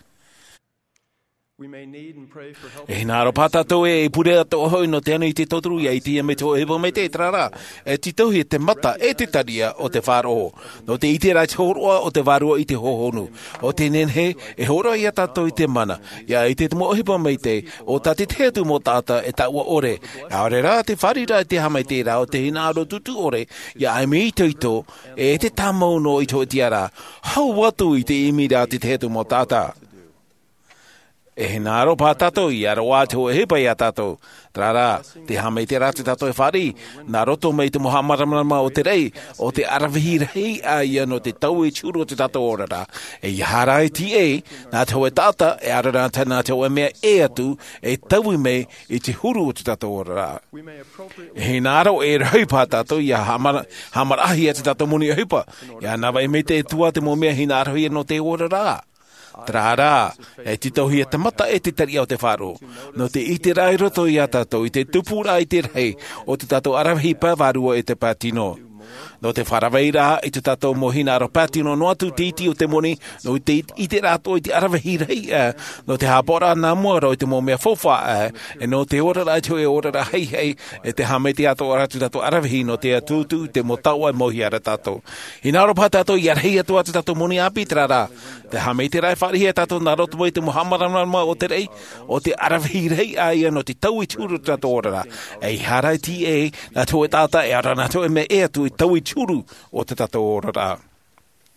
E hina aro pātātou e pure ato hoi no te anu i te toturu ia i te ia me te oevo me te trara. E ti tauhi e te mata e te taria o te whāroho. No te ite rai te horoa o te wārua i te hohonu. O te nenhe e horoa ia tātou i te mana. Ia i te tumo ohipa me te o tā te teatu mo tāta e tā ua ore. Aore rā te wharira e te hamai te rā o te hina aro tutu ore. Ia ai me i toito e te tāmau no i tō tiara. Hau watu i te imi rā te teatu mo tāta. E he nāro pā tātou i aro wā te hoa hepa i a tātou. Trara, te hamei te rāte tātou e whari, nā roto mei te mohamaramarama o te rei, o te arawihi rei a ia no te tau e churu o te tātou orara. E i hara e ti e, nā te hoa tāta e arara tana te hoa mea e atu, e tau i mei i te huru o te tātou orara. E he nāro e rau pā tātou i a hamara, hamarahi a te tātou moni o hipa. Ia nawa e mei te tua te mo mea hi nārohi no te orara. Trara, e te tauhi e te mata e te tari au te wharo. No te i te rai roto i a tātou, i te tupura i te rei, o te tātou arahi pāwarua e te pātino. No te wharaweira i te tātou mohina aro pātino no atu titi o te moni, no te i te rato i te arahi rei, no te hapora nā muaro i te mō mea fōwha, e no te orara i te e orara hei hei, e te hame te ato aratu tātou arahi no te atūtu, te motaua e mohi ara tātou. I nāro pā tātou i arhei atu atu tātou moni api trara. Te hame te rai wharihi e tātou nā roto mo i te mohamaramarama o te rei, o te arahi rei aia no te tau i tūru tātou orara. E i harai ti e, nā tō e tāta e ara nā tō e me e atu i tau i churu o te tātou orara.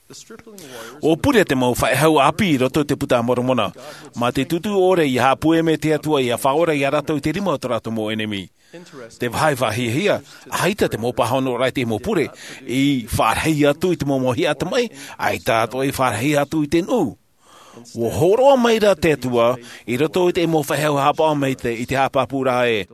O pure te mau whai hau api i roto te puta moromona. Ma te tutu ore i hapue me te atua i a whaora i a rato i te rima o te rato mo enemi. Te vai wahi hia, haita te mo pahono rai te mo pure, i wharhei atu i te mo mohi ata mai, ai tātou i wharhei atu i te nu. Wo horoa mai ra te atua, i roto i te mo whahau hapa mai te i te hapapura e.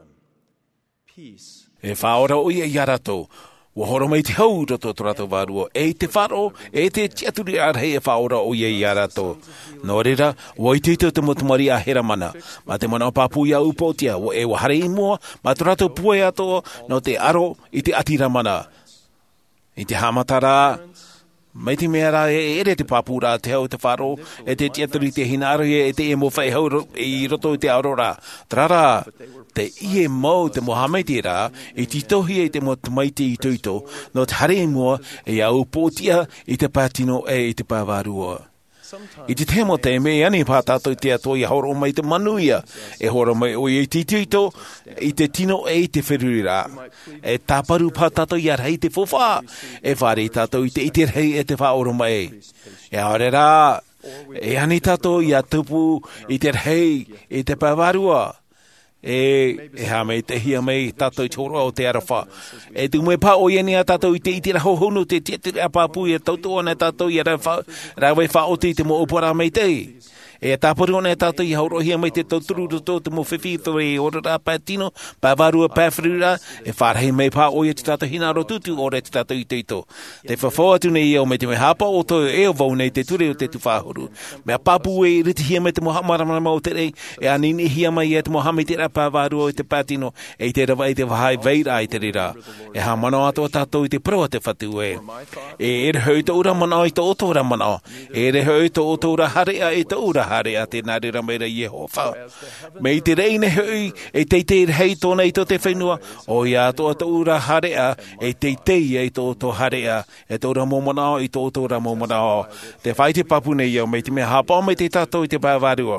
E whaora o ia i a rato, wo horo mai te hau roto to rato varua, e te wharo, e te tiaturi arhei e whaora o ia i a rato. Nō reira, wo i tito te motumari a hera mana, ma te mana o papu ia upotia, wo e wahare i mua, ma to rato pue ato, no te aro i te atira mana. I te hamatara, mai te mea rā e ere te papura te hau te wharo, e te tiaturi te hinaro e te e mo whai hau i roto i te aurora. Trara, te ie mau te mohameti rā, e ti tohi e te mo tumaiti i tuito, no te hare i mua e au pōtia i te pātino e i te pāwarua. I te temo te me ani pātātou te ato i horo mai te manuia, e horo mai o i te tito, i te tino e i te whirurira. E tāparu pātātou i arhei te whowha, e whare tātou i te ite rei e te whaoro mai. E haore rā, e ani tātou i a tupu i te rei e te pāwarua. E, e ha mei te hia mei tātou i tōroa o te arafa. E tu mei pā o ieni a tātou i te iti raho honu te tietiri a pāpū i a tautu ana tātou i a rāwai wha o te i te mo upara mei te. E a tāpuru ana tātou i haurohia mei te tauturu roto te mo whiwhi e ora rā pātino, pāwarua pāwhirura, e whārhei mei pā o ia te tātou hinaro tutu o re te tātou i teito. Te whawhau atu nei o mei te mei hapa o tō e o vau nei te ture o te tu whāhuru. Mea pāpū e riti hia mei te mohamarama o te rei, e anini hia mai e te mohame te rā pāwarua o te pātino, e te rawa i te wahai veira i te rira. E ha mana ato tātou i te proa te whatu e. E e rehau i te ura mana i te oto ura mana. E rehau i te oto ura harea i te ura harea te nāre rameira Jehova. Mei te reine hui, e te te rei tōna i tō te whenua, o ia tō tō ura harea, e te te i tō tō harea, e tō ra momonao i tō tō ra momonao. Te whai te papu nei au, mei te mea hapa mei te tātou i te pāwarua.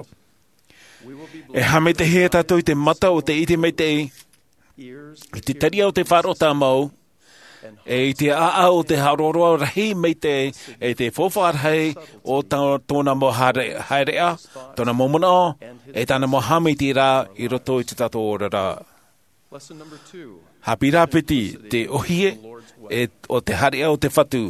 E hame te hea tātou i te mata o te ite mei te i te taria o te wharota mau, e te aa o te haroroa rahi mei te e te whowharhei o tōna mo harea, tōna momona, e tāna mo hamiti rā i roto i te tato ora rā. Hapi rā piti te ohie e o te harea o te whatu.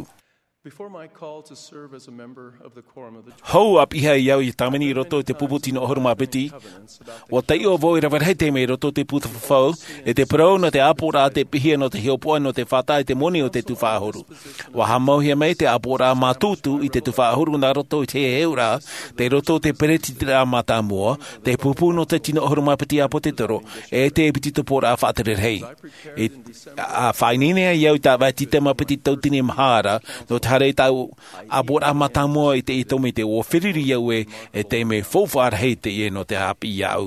Hau ap iha i au i tamini i roto i te puputino o horuma piti. O tei o voi rawarhei te mei roto te puta whau, e te parau no te apora te pihia no te heopoa no te whata i te moni o te tuwhāhuru. Waha mauhia mei te apora mātutu i te tuwhāhuru na roto i te heura, te roto te pereti te rā mata mua, te pupu no te tino o horuma piti apo te toro, e te piti tupora a whātere rei. E a whainine i au tā wai te mapiti tautini mahara, no te hare tau abora matamua i te itomi te o whiriri au e e te me fōwhar hei te e no te hapi i au.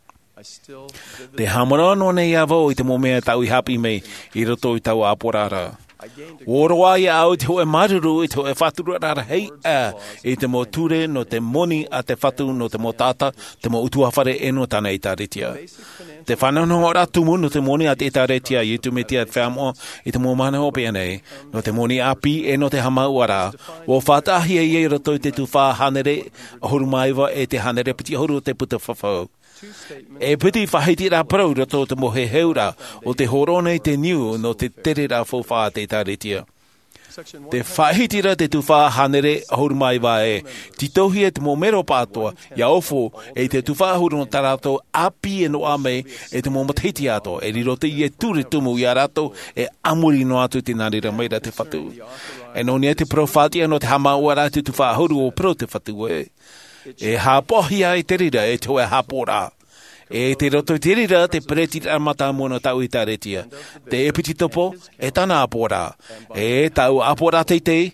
Te hamara no nei avau i te momea tau i hapi mei i roto i tau aporara. Oroa i au te hoe maruru i te hoe whaturara hei a i te mo ture no te moni a te whatu no te mo tata te mo utuawhare e no tana i tāretia. Te whanano o ratumu no te moni a te tāretia i tu me tia whaamo i te mo mana o peanei no te moni api e no te hamauara o whātahia i e roto i te tu wha hanere ahurumaiwa e te hanere piti horu te puta whawhau. E piti whaheiti rā parau roto te mohe heura o te horone te niu no te tere rā whawha te tāretia. Te whaheiti rā te tu wha hanere ahurumai wā e, ti tohi e te mo mero pātoa, ia ofo e te tu wha ahuru no tarato api e no ame e te mo matahiti ato, e riro te i e ture tumu i a rato e amuri no atu te nārira meira te whatu. E no nia te profātia no te hamaua rā te tu wha ahuru o pro te whatu e. E hāpohia e te rira e te hoe hāpora. E te roto te rira te pereti ramata mono tau i tāretia. Te epiti topo e tana apora. E tau apora teitei.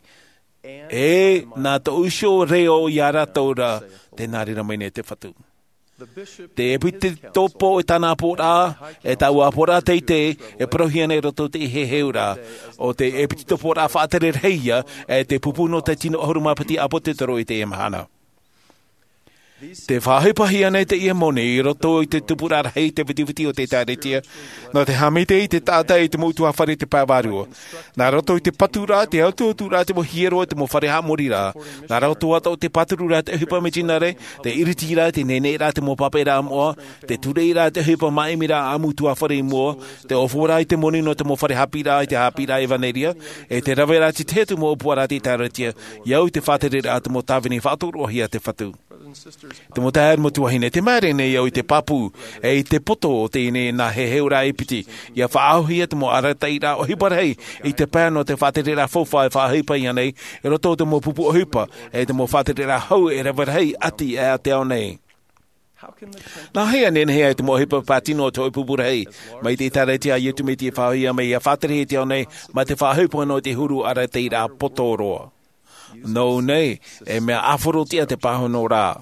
E nā ta usho reo i ara taura te nārira mene te whatu. Te epiti topo e tana apora. E tau apora teitei e prohiane roto te he heura. O te epiti topo rā whātere reia e te pupuno te tino ahurumapati apo te toro i te emahana. Te whahipahi anei te ia mone i roto i te tupurara hei te vitiviti o te tāretia. No te hamite i te tāta i te moutu hawhare te pāwarua. Nā roto i te patura, te autotura te mo hiero te mo whare hamorira. Nā roto ata o te paturura te hipa me tinare, te iritira, te nenera te mo papera moa, te tureira te hipa maimira amutu hawhare moa, te ofora i te moni no te mo whare hapira i te hapira e vaneria, e te rawera te tetu mo opuara te tāretia, iau te whaterera te mo tāwini whatorohia te whatu. Te mo tāer mo tuahine te maere nei au i te papu, e i te poto o te ine nā he heura e piti. Ia whaauhia te mo arateira o hiparei, i te pēno te whaterera fofa e whaahipa i anei, e roto te mo pupu o hipa, e te mo whaterera hau e rawarhei ati e a te au nei. Nā hea nene hea te mo hipa pātino o te oipupurei, mai te taretia i tu me te whaahia mai a whatere te au nei, mai te whaahipa no te huru arateira potoroa. No nei, e mea awhorotia te pahono rā.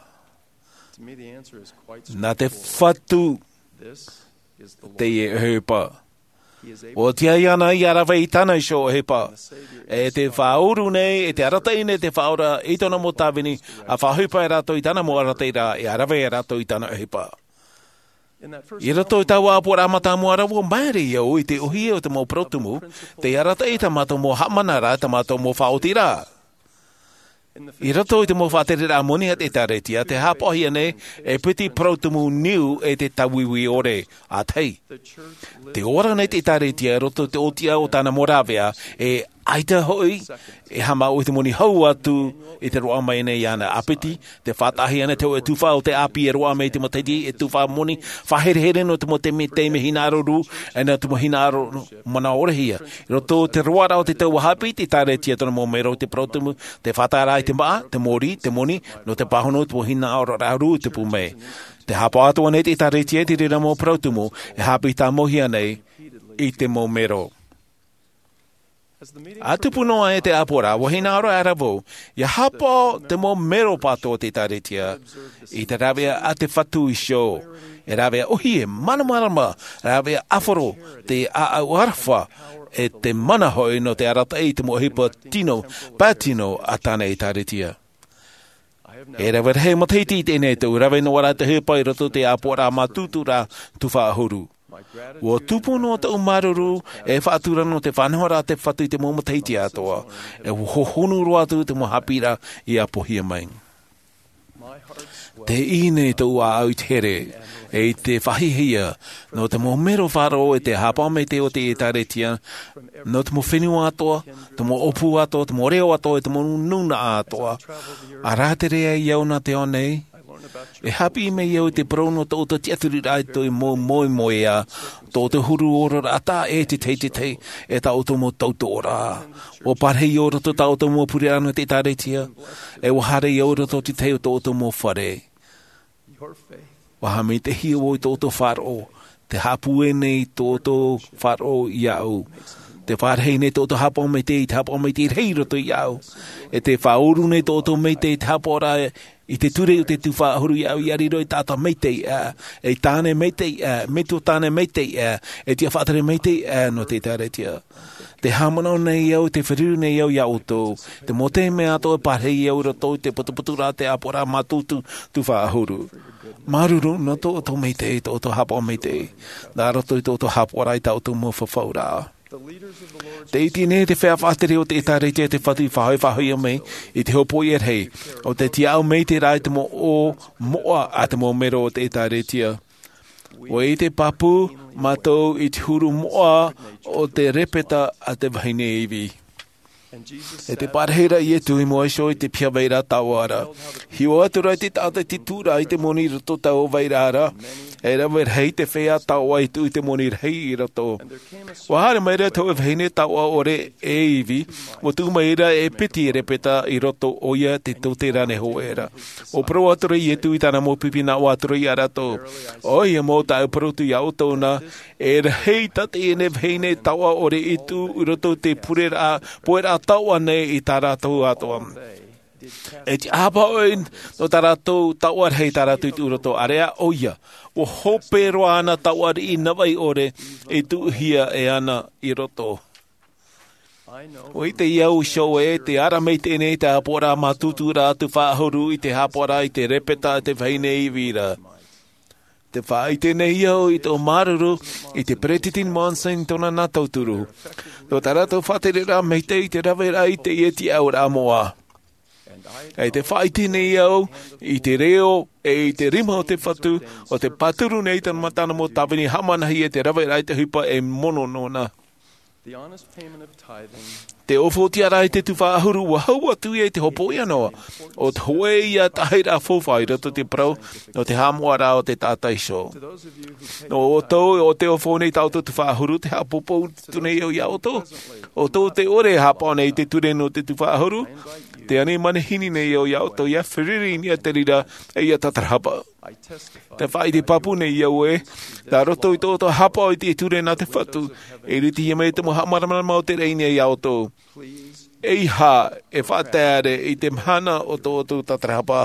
Nā te whatu te e hepa. O tia iana i arawe i tana i sho hepa. E te whauru nei, e te aratai nei te whaura i tona mo tāwini, a whahupa e rato i tana mo arateira, e arawe e rato i tana hepa. I rato i tau apura amata mo arawo maere iau i te uhi o te mo protumu, te aratai ta mato mo hamanara, ta mato mo whaotira. I rato i te mo whaterera moni at e taretia, te hapohia nei, e piti protumu niu e te tawiwi ore, a tei. Te ora nei te taretia, e roto te otia o tana moravea, e aita hoi, e hama o te moni hau atu, e te roa mai nei ana apiti, te whatahi ana teo e tuwha o te api e roa mai te moteti, e tuwha moni, whaherehere no te mo te me teime hinaro ru, e na te mo hinaro mana orehia. Roto te roara o te tau hapi, te taretia tona mo mero te protumu, te whatara i te maa, te mori, te moni, no te pahono, te mo hinaro raru, te pume. Te hapa atua nei te taretia, te rira mo protumu, e hapi ta mohia nei, i te mo mero. A tupunoa e te apora, wahina aro aravou, ia hapa te mo mero pato te taretia, i te rawea a te whatu i show, e rawea ohie, mana marama, rawea aforo, te a au arwha, e te manahoi no te aratai te mo hipa tino, patino a tane i taretia. E rawea hei mateiti tēnei tau, rawea no wara te hipa i roto te apora matutura tuwha ahuru. Wa tupono te umaruru e whaatura no te whanhora te whatu i te mo mataiti atoa, e hohonu roa tu te mo hapira i a pohia mai. Te ine te ua au tere, e te whahihia, no te mo mero wharo e te hapame te o te e taretia, no te mo whenua atoa, te mo opu atoa, te mo reo atoa, te mo nuna atoa, a rātere e iauna te onei, e hapi me iau te prono tō te tiaturi rai tō i mō moi moi a, tō te huru ora ata e te te te te, e ta auto mo tauto ora. O parhei ora tō ta auto mo puri anu te taretia, e wahare i ora tō te te o tō auto mo whare. Wahame te hio i tō tō wharo, te hapu e nei tō tō wharo i au. Te wharhei nei tō tō hapo me te, te hapo me te rei roto i au. E te whaoru nei tō tō me te, te hapo ora e, i te ture o te tuwha ahuru i au i ariro i tāta meitei a, e tāne meitei a, me tō tāne meitei a, e tia whaatare meitei a no te taretia. Te hamana nei au, te whiriru nei au i auto, te mote me ato e parhei au roto, te putuputura te apora matutu tuwha ahuru. Maruru no tō tō meitei, tō tō hapo meitei, nā roto i tō tō hapora i tautu mo whawhaura. Te iti ne te whea whātere o te etaretia te whatu i whahoi whahoi a mei i te hopoi e rei. O te tia au mei te rai te mo o moa a te mo mero o te etaretia. O i te papu matou i te huru moa o te repeta a te wahine iwi. E te parheira i e tui moa sho i te pia veira tauara. Hiwa atura i te tātai te tūra i te moni roto tau veirara. E rawe rei te whea taua i tu i te moni rei i roto. Wahare meira tau e whaine taua ore e iwi. Mo tu meira e piti e repeta i roto o ia te tūtera ne hoera. O pro atura i e tu i tana mo pipina o atura i arato. O ia mo tau protu i autona. E rei tate e ne whaine taua ore i tu i roto te purera poera taua nei i tā rātou atoa. E te apa oin no tā rātou taua hei tā rātou i tu roto area oia. O hope roa ana taua i nawai ore e tu hia e ana i roto. O i te iau show e, te ara mei tēnei te hapora matutura tu whaahuru i te hapora i te repeta te whaine i vira. Te wha i tēnei iau i tō maruru i te pretitin monsen tōna nā tauturu. Tō tarato whaterera mei te i te rawera i te ieti au rā moa. E te wha i tēnei iau i te reo e i te rima o te whatu o te paturu nei tana matana mo tawini hamanahi e te rawera i te hupa e mono nona. Te ofo tiara i te tu whaahuru wa hau atu e te hopo ia noa. O te hoe ia tahira fōwhai rato te prau o te hamoa rā o te tātai so. No o tau o te ofo nei tauto tu whaahuru te hapopo tunei au ia o tō. O tō te ore hapa nei te ture no te tu whaahuru. Te ane manahini nei au ia o tō ia whiriri nia te rira e ia tatarhapa. Te whai te papu nei iau e, tā roto i tō tō hapa i te ture nā te whatu, e riti ia mei te mo hamaramana o te reine i au tō. E ha, e whateare i te mhana o tō tō tatarhapa.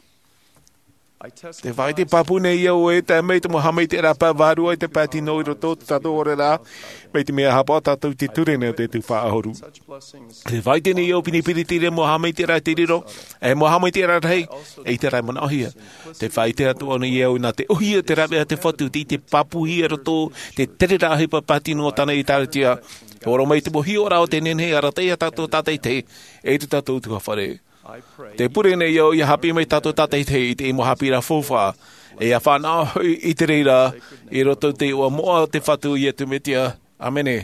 Te whai te papu nei iau e, tā mei te mo hamei te rapa vārua i te pāti no i roto tato ore rā, mei te mea hapa tātou te ture nea te tu whaahoru. Te whai te nei iau pinipiri tire mo hamei te rā te riro, e mo hamei te rā rei, e te rai mana ohia. Te whai te atu ana iau nā te ohia te rawea te whatu, te te papu hia roto, te tere rā hipa pāti no tana i tāratia. Oro mei te mo hio rā o te nene ara teia tātou tātei te, e te tātou tuka whare. Te pure nei iau i hapi mai tātou tātei te i te imo hapi rā fōwha. E a whanau i te reira, i roto te ua moa te whatu i e tumetia. Amene.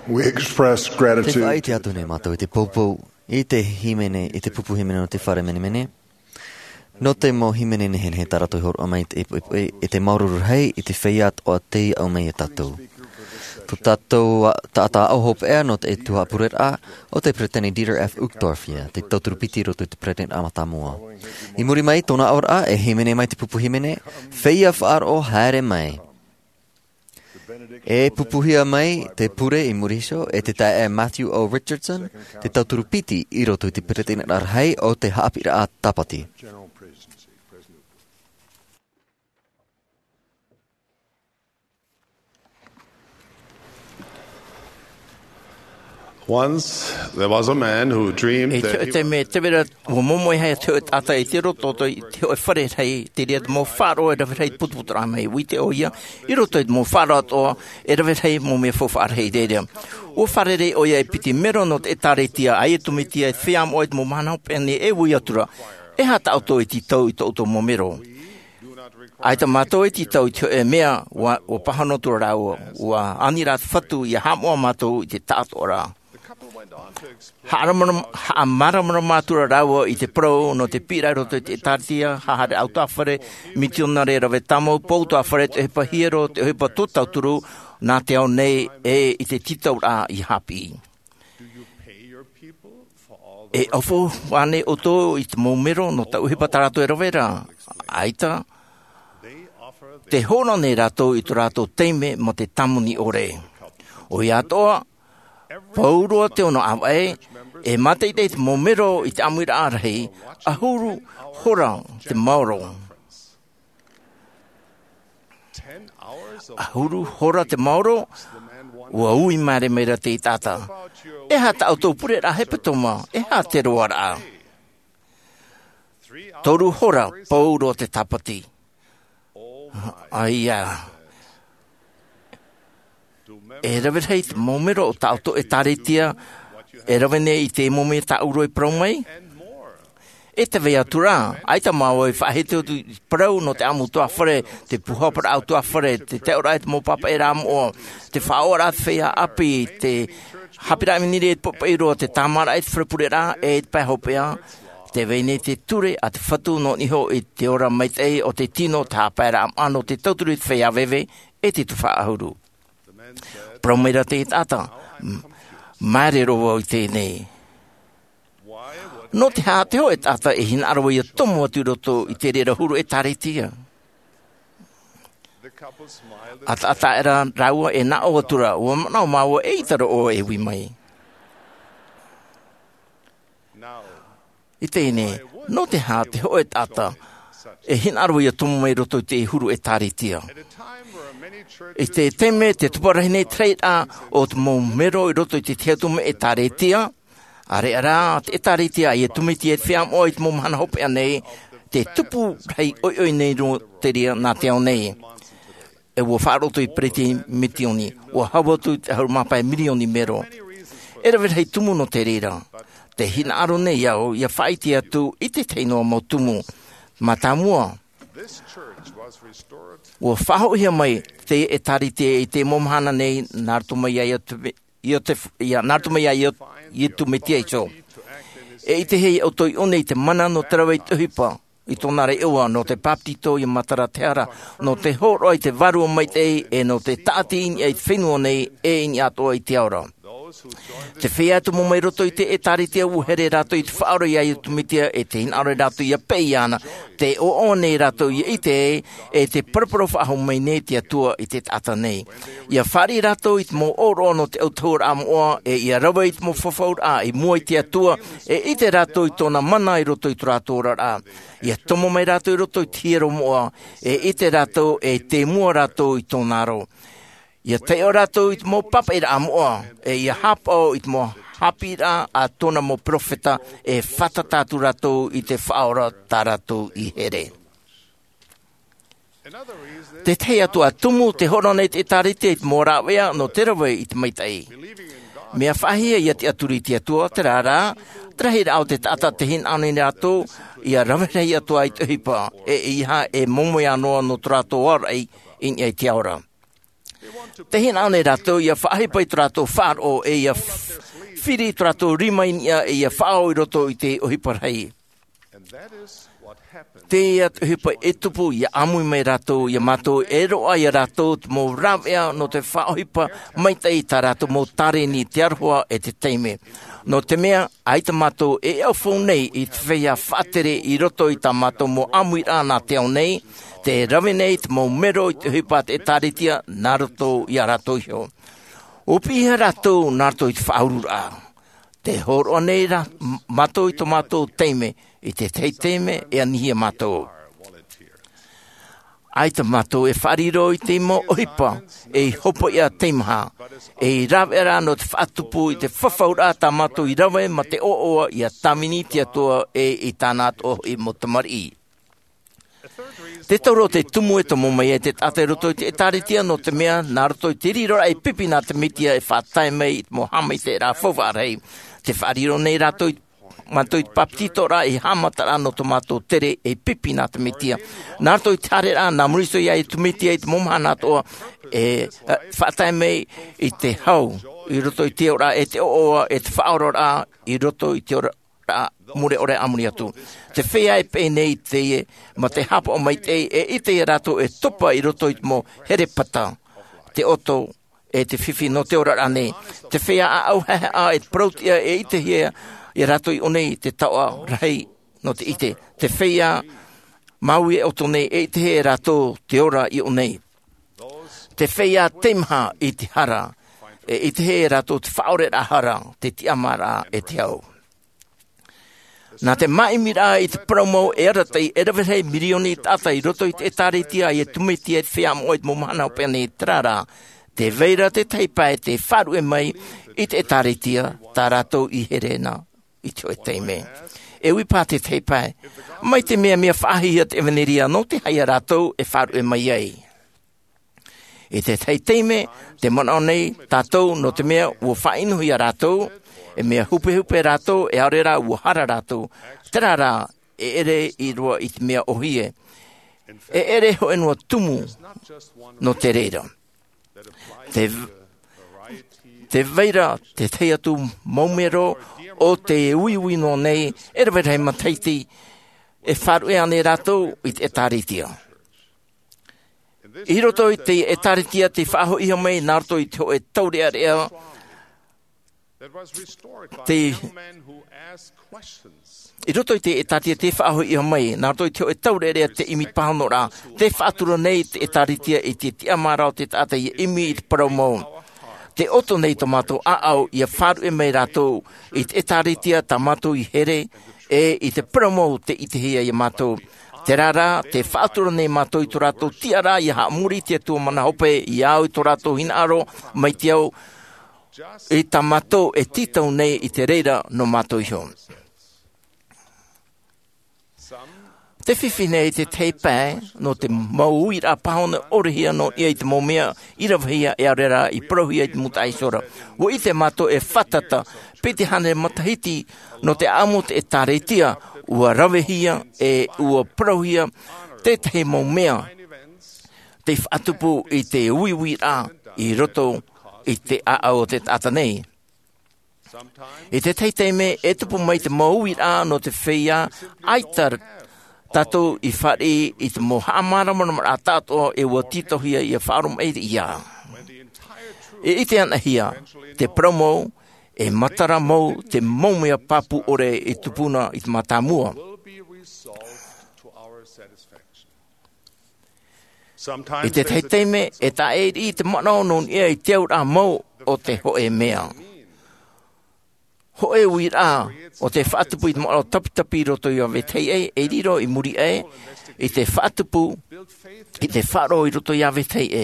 We express Te gratitude whai te atu nei mātou i te poupou, i te himene, i te pupu himene no te whare mene mene. No te mo himene nehe he tarato hor o mai i, i, i te maururu hei, i te whaiat o te au mai e tatou. Tu tatou ta ta au hop e no te tuha puret a, o te preteni Dieter F. Uchtdorf ia, te tauturupiti roto te preteni Amatamoa. I muri mai tona aur a, e himene mai te pupu himene, whaia whaar o haere mai. E pupuhia mai te pure i muriso e te tae e Matthew O. Richardson, te tauturupiti i roto te preteni arhei o te haapira a tapati. Once there was a man who dreamed that he te me te vera o momo hei te ata i te roto to te o whare hei te rea mo wharo e rawe hei putuputura mai wite o ia i roto i mo wharo ato e rawe hei mo me whawhar hei te rea o whare rei o ia e piti mero no te tare tia ai e tumitia e whiam o e mo mana pene e ui atura e hata auto i ti tau i to auto mo mero ai ta mato i ti tau i te e mea o pahano tura rau ua anirat whatu i hamoa mato i te tato ora Ha maramara mātura rawa i te pro no te pira roto i te tartia, ha hare au tawhare, mitiona re rawe tamo, pou tawhare te hepa hiero, te hepa totauturu, nā te au nei e i te titau rā i hapi. E ofo wane o tō i te mōmero no tau hepa tarato e rawe rā. Aita, te hono nei rato i tō rato teime mo te tamuni ore. O i atoa, Paurua te ono awae, e matei te momero i te amuira arahi, a huru hora te mauro. A huru hora te mauro, ua ui mare meira te tata. E ha ta auto pure ra hepatoma, e ha te roa ra. Toru hora, paurua te tapati. Aia. E rawe hei te momero o tauto e taretia, e rawe ne i te mome ta uro i prau mai. E te vea tura, ai ta maua i whahete o tu prau no te amu tua whare, te puhopara au tua whare, te te ora e te mopapa e ram o, te whaora te whea api, te hapira i minire e te popa iro, te tamara e te whrapure rā, e te pahopea, te vene te ture a te whatu no niho i te ora maitei o te tino, te hapaera am ano, te tauturu i te whea vewe, e te tu whaahuru. Promeira te tata, maere roa i tēnei. No te hāteo e tata e hina arawa i a tomo atu roto i te rera huru e taretia. Ata ata era raua e na o atura, ua manao maua e itara o e wi mai. I tēnei, no te hāteo e tata e hina arawa i a tomo mai roto i te huru e taretia. E te teme, te tuparahine trade a o te mō mero i roto i te teatume e taretia. Are ara, te taretia i e tumiti e whiam o i te mō mana hope anei, te tupu rei oi oi nei ro te ria nā te au nei. E ua whāroto i preti mitioni, ua hawatu i te haumapai milioni mero. E rawe rei tumu no te rira. Te hina aro nei au, ia whaiti atu i te teinoa mō tumu. Matamua. Ua whahohia mai te e tarite i te momhana nei nārtuma ia ia nārtuma ia i tu me te eiso. E i te hei au toi one i te mana no te rawa i tuhipa i tōna rei ua no te paptito i matara te ara no te horo i te varu mai te e no te taati i te whenua nei e i atoa i te aura. Te whea tu mo mai roto i te e taritea uhere rato i te whaoro i ai tumitia e te inare rato i a pei ana, te o o nei rato i te e, e te paraparo whaho mai nei te atua i te tata nei. Ia whari rato i te mo oro no te autor a moa e ia rawa i te mo whawhaur a i mua i te atua e i te rato i tōna mana i roto i tō rato a. Ia tomo mai rato i roto i te hero moa e i te rato e te mua rato i tōna ro. Ia te o rato i te mo papa i ra amoa, e ia hapa o i te mo hapira a tōna mo profeta e whatatatu rato i te whaora tā rato i here. Te te atu a tumu te horone te tarite i te mo rawea no te rawe i te maitai. Mea whahia ia te aturi te atua te rara, trahira au te tata te hin ane rato, ia rawera i atua i te hipa, e iha e momoe anoa no trato warai in ai te aura. Te hina ane rātou ia whaahipa i tō whāro e ia whiri tō rimain ia e ia whao i roto i te ohiparhei. Te ia hipa e tupu ia amui mai rātou ia mātou e roa ia rātou mō rawea no te whaohipa mai tei tā rātou mō tare ni te arhua e te teime. No te mea, ai ta mātou e au whau nei i te whea whaatere i roto i tā mātou mō amui rāna te au nei, te rawe nei te mō mero i te hipa te tāritia nā roto i a rātou hio. O piha rātou nā roto i te whaurura. Te horo nei rā mātou i tō mātou teime, i te tei teime e anihia mātou. Ai ta mātou e whariro i te mo ohipa, e hopo ia teimaha, e rawera no te whaatupu i te whawhaura ta mātou i rawe ma te ooa i a tamini tia toa e i tānāt o i motamari. Te tauro te tumu e tomo mai e te tate roto i te etaritia no te mea nā roto i te rirora e pipi nā te mitia e whātai mai i mo hamai te rā whawharei. Te whariro nei rato i mato i paptito rā i hamatara no tomato tere e pipi nā te mitia. Nā roto i tare rā nā muriso ia i tu mitia i te momhana toa e whātai mai i te hau i roto i te ora e te ooa e te whaoro rā i roto i te ora mure ore amuri atu. Te whea e pēnei te e, ma te hapa o mai te e i te rato e topa i roto i mo here pata, te oto e te whiwhi no te ora rane. Te whea a au hae a e prautia e i te hea i rato i onei te taua rei no te ite. Te whea maui e oto nei e i te hea rato te ora i onei. Te whea teimha i te hara e i te hea rato te whaore ra hara, te tiamara e te au. Nā te maimira i te promo e aratei e rawetei mirioni tata i roto i te etaritia i e tumiti e te whea mo i te momahana o pēne i trara. Te veira te teipa e te wharu e mai i te etaritia tā rātou i herena i te teime. E wipa te teipa e. Mai te mea mea whahia te evaneria no te haia rātou e wharu e mai ei. I te teime, te mana nei tātou no te mea ua whainuhi a rātou, e mea hupe hupe rātou e aurera ua hara rātou. Tera rā e ere i rua i te mea ohie. E ere ho enua tumu no te reira. Te, te veira, te teiatu maumero o te uiui no nei, e rewere hei mataiti e wharu e ane rātou i te etaritia. I roto i te etaritia te whaho iho mei nārto i te ho e taurea rea te i roto i te etatia te whaaho i mai, nā roto i te o e taurerea te imi pahano rā, te whaatura nei te etaritia i te te amarao te tata i imi i te paramo. Te oto nei tomato a au i a wharu e mei rātou i te etaritia ta mato i here e i te paramo te i te hia i mato. Te rara, te whaatura nei mato i to rātou tiara i ha muri te tua mana hope i au i to rātou hina aro mai te au e ta mato e titau nei i te reira no mato iho. Te whiwhi nei te teipa no te maui ra pahona orihia no ia i te momea i rawhia e arera i prohia i te muta aisora. Wo i te mato e whatata pe te hane matahiti no te amut e taretia ua rawehia e ua prohia te te momea te whatupu i te uiui ra i roto i te aao te tata nei. I te teiteime e tupu mai te maui rā no te whea aitar tatou i whare i te moha amaramanamara a tātoa e ua titohia i a wharum e ia. E ite ana hia, te promo e matara mau te maumea papu ore i tupuna i te matamua. I te teiteime e ta e i te manao non ia i te aura mau o te hoe mea. Hoe ui rā o te whaatupu i te manao tapitapi roto i a vetei e, e riro i muri e, i te whaatupu i te wharo i roto i a vetei e.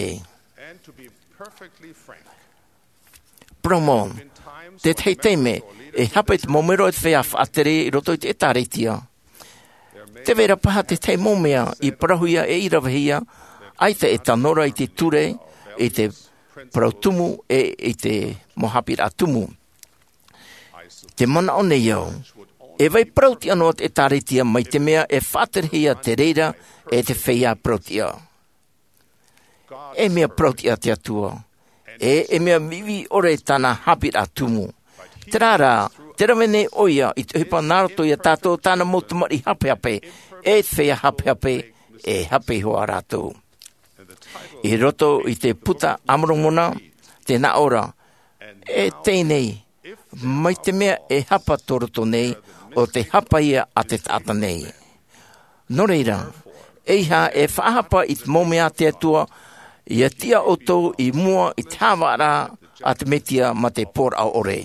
Promo, te teiteime e hapa i te momero i te whea whaatere i roto i te etaretia. Te vera paha te te momea i parahuia e i rawahia, ai te e tanora i te ture, i te prautumu e i te mohapira tumu. Te mana o nei au, e vai prauti anō te taritia mai te mea e whaterhia te reira e te whea prautia. e mea prauti a te atua. E e mea miwi ore tana hapi a tumu. Te rara, te ramene oia i te hipa narato i a tātou tāna motumari hape hape, e whea hape hape, e hape hoa rātou. I roto i te puta amarongona, te na ora, e tēnei, mai te mea e hapa toroto nei, o te hapa ia a te tata nei. No reira, eiha e whahapa i te momea te atua, i a tia oto i mua i te hawara a te metia ma te por a ore.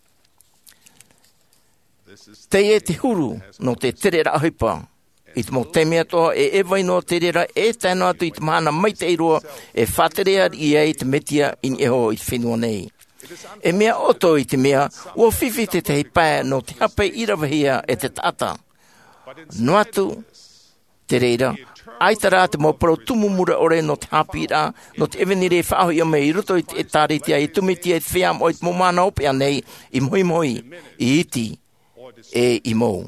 Te e te huru no te terera hipa, i te mo te mea toa e ewai no terera e tēnā atu i te mahana mai te iroa e whaterea i e te metia in eho i te whenua nei. E mea oto i te mea, ua whiwhi te te hipae no te hape irawahia e te tata. No atu, te reira, aitara te moparo tumumura ore no te hapira, no te evenire whaaho i ame i ruto i te tāretia i tumitia i te whiam o i te momana opea nei, i moi moi, i iti, e i mou.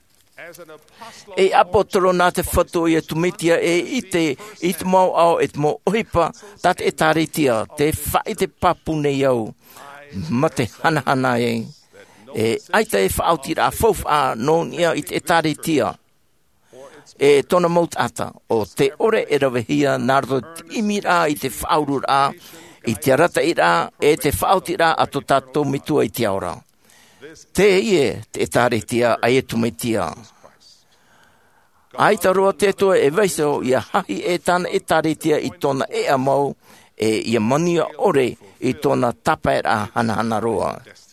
E apotoro nā te whatu i a tumitia e i te, i te mau au e te mo ohipa, tat e tāretia, te whai te papu nei au, ma te hanahana e, e aita e whaauti rā fof a no nia i te tāretia, e tona maut ata, o te ore e rawahia nārdo te imi rā i te whauru rā, i te rata i rā, e te whaauti rā ato tātou mitua i te aura. Te ie te tāretia ai e tumitia. Aita roa te toa e vaiso i a hahi e tāna e tāretia i tona e a mau, e i a mania ore i tona tapaera hanahana roa.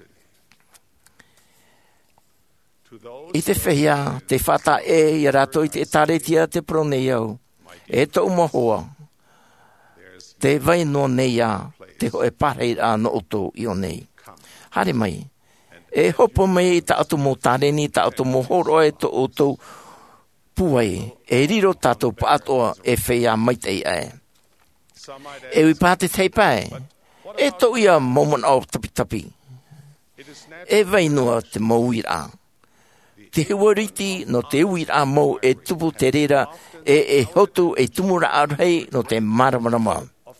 I te whehia, te whata e i a rato i te tāretia te pronei au, e tau mahoa, te vai no nei a, te ho e parei a no oto i o nei. Hare mai, e hopo mai i ta atu mo tareni, ta atu mo horo e to oto puai, e riro tātou pātoa e whea maitei e. E ui pāte teipae, e to ia momon au tapi tapi. E vainua te mauira. Te huariti no te uira mau e tupu te rera, e e hotu e tumura arhei no te maramarama.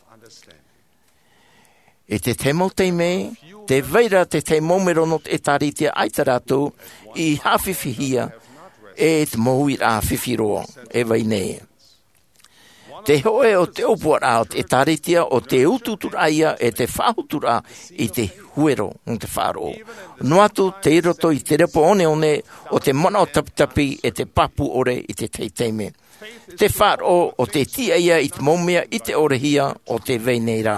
E te te mau teimei, te veira te te momero no te tāritia aitaratu i hawhiwhihia e te mohui a whiwhiroa e vai nei. Te hoe o te opua o te tāritia o te ututuraia e te whahutura i te huero o te wharo. No atu te iroto i te repo one one o te mana o tapitapi e te papu ore i te teiteime. Te wharo o te tiaia i te momea i te orehia o te veinei rā.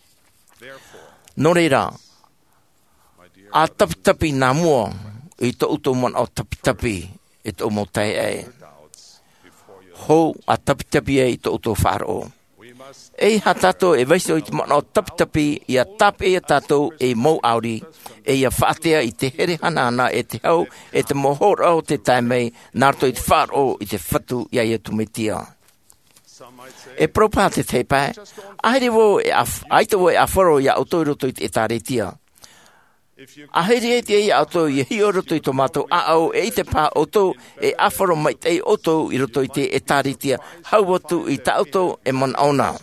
No reira, a tapitapi nā mua i tō uto mana o tapitapi i tō motai e. Hou a tapitapi e i tō uto wharo. E ha tato e vaiso i te mana o tapitapi i a tap e a tato e mau auri e i a whaatea i te here hanana e te hau e te mohora o te taimei nārto i te wharo i te whatu i a ia tumetia. E propa te teipai, ahere wo e aita wo e awharo i a autoiroto i te tāretia. Ahere e te e auto i hi o roto i tomato a au e te pā oto e awharo mai te oto i roto i te e tāretia hau atu i ta auto e man auna.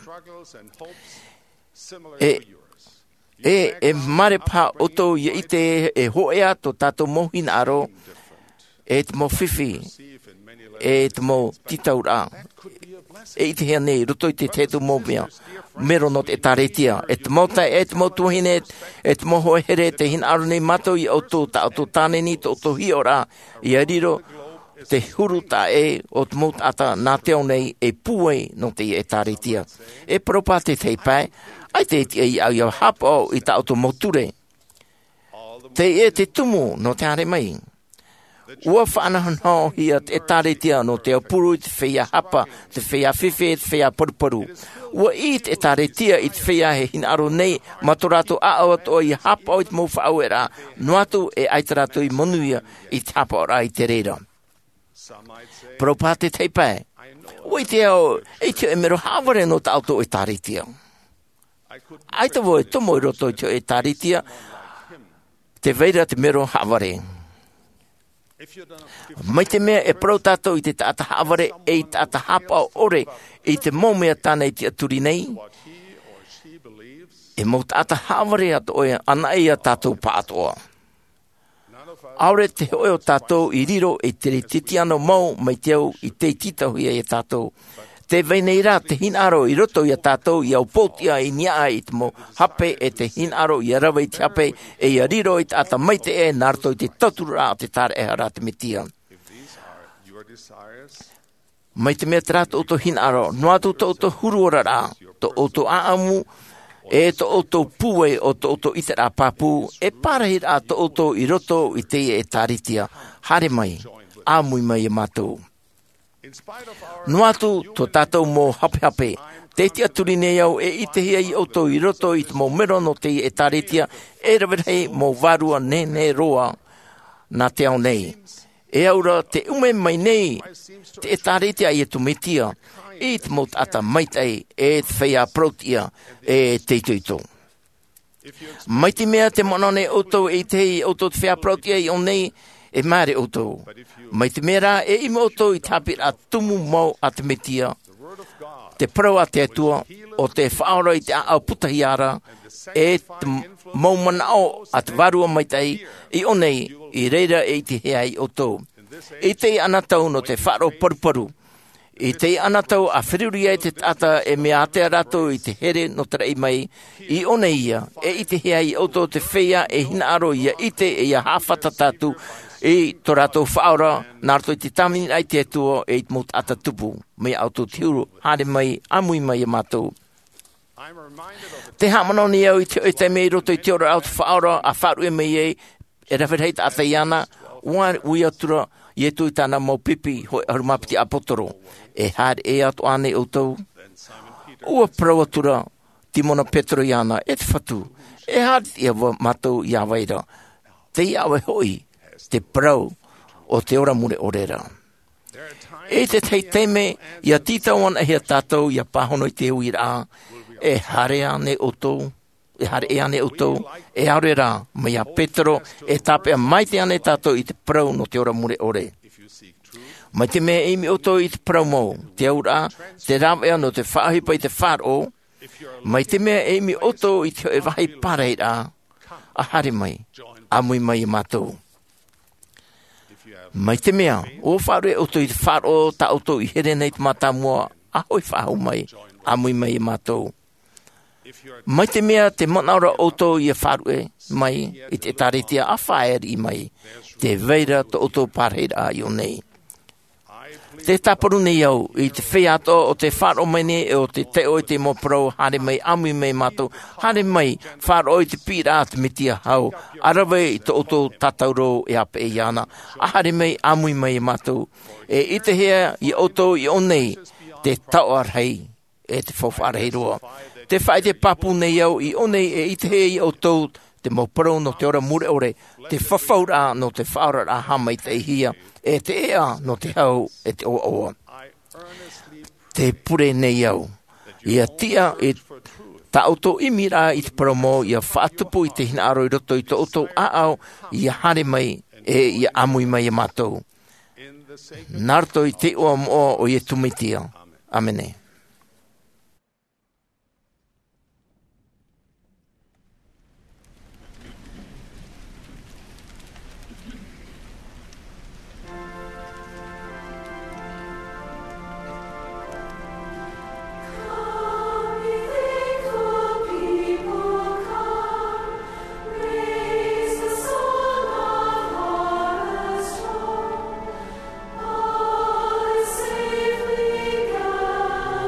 E, e, e mare pā oto i te e hoea to tato mohina aro e te mo whiwhi e te mo titaura. E te hea nei, roto i te tetu mōmea, mero no te tāretia. E te mauta, e te mautu hine, e te moho here, te hina aro nei mato i auto, ta auto tāneni, ta auto hiora, i a riro, te huru ta e, o te mauta ata, nā teo nei, e puei no te e tāretia. E propa te teipai, ai te iti i au iau hapo i ta auto moture. Te e te tumu no te are mai. Ua whaanahanao hia e tāretia no te apuru i te whea hapa, te whea whiwhi, te whea paruparu. Ua i te tāretia i te whea he hina aro nei, matoratu a au ato i hapa o i te mau whaau e rā, no atu e aitaratu i monuia i te hapa o rā i te reira. Propa te teipai. Ua i te au, e te e mero haware no te auto e tāretia. Aita wo e tomo i roto i te e tāretia, te veira te mero haware. Mai te mea e prau tātou i te tāta haware e i tāta hapa ore i te mōmea tāna i te aturi nei. E mō tāta haware ato oe ana e a tātou pātoa. Aure te hoe o tātou i riro e te titi ano mau mai te au i te titahu ia i tātou. Te veinei rā te hinaro i roto i a tātou i au pōtia i nia i te mo hape e te hinaro i a rawa i te hape e i a riro i tāta mai te e nārto i te tauturu rā o te tāre e hara te metia. Mai te mea te rāto o to hinaro, noatu to o to huruora rā, to o to aamu, e to o to pue o to o to ite rā pāpū, e pārahi rā to o to i roto i te e tāritia, hare mai, āmui mai e mātou. Noatu to tātou mō hape hape, te tia turi nei au e ite hia i oto i roto i te mō mero no te e tāritia, e rawerhei mō varua ne ne roa nā te au nei. E aura te ume mai nei, te e tāritia i e tumitia, i te mō tata maitai e te whaia protia e te ituito. Mai te mea te monone oto e te hei oto te whaia protia i o nei, e maare oto. Mai te mera e imo oto i tāpira a tumu mau a te metia. Te prau a te atua o te whaora i te au putahiara e te maumana o a te varua mai tai i o nei i reira e i te hea i oto. I te anatau no te wharo paruparu. I te anatau a whiruri e te tata e mea atea rato i te here no tera i mai i o nei ia e i te hea i oto te whea e hina aro ia i te e ia hawhata tatu e to rato whaora nārto i te tamini ai te atua e i te mot ata tupu me auto tiuru hare mai amui mai e mātou. Te hamanoni au i te o te mei roto i te ora au te whaora a wharu e mei e e rawherheit a te iana ua ui atura i e tui tāna mau pipi hoi harumapiti a potoro e hare e atu ane o tau. Ua prau atura Timona Petro iana e te whatu e hare ia wa mātou i awaira. Te iawe hoi te prau o te ora mure orera. E te tei teme, ia titau ana hea tātou, ia pāhono i te ui rā, e hare ane o tō, e hare e ane o tō, e aure rā, mai a Petro, e tāpea mai te ane tātou i te prau no te ora mure ore. Mai te mea imi o tō i te prau mō, te au rā, te rāwea no te whaahipa i te whāro, mai te mea imi o tō i te e wahi parei rā, a hare mai, amui mai i mātou. Mai te mea, o whare o tō i te whāro ta o tō i here nei te mata mua, a hoi whahau mai, amui mai i mātou. Mai te mea te manaura o tō i e whāru e mai, i te tāretia a whaer i mai, te veira to o tō pārheira i o nei. Te taparu nei au, i te whiato o te whāro mai nei e o te te o te mo pro, hare mai amui mai mātou, hare mai whāro o te pira te mitia hau, arawe i te oto tatauro e ape e iana, a hare mai amui mai mātou, e i te hea i oto i o nei, te tauar hei, e te whawhare roa. Te whai te papu nei au i o nei e i te hea i oto, te mo pro no te ora mure ore, te whawhaura no te whaura a hamai te hia, e te ea no te hau e te oa oa. Te pure nei au. Ia tia e ta auto imira i te promo, ia whaatupu i te hina aro i roto i te auto a au, ia hare mai e ia amui mai e mātou. Narto i te oa moa o i e tumitia. Amene. Safely go.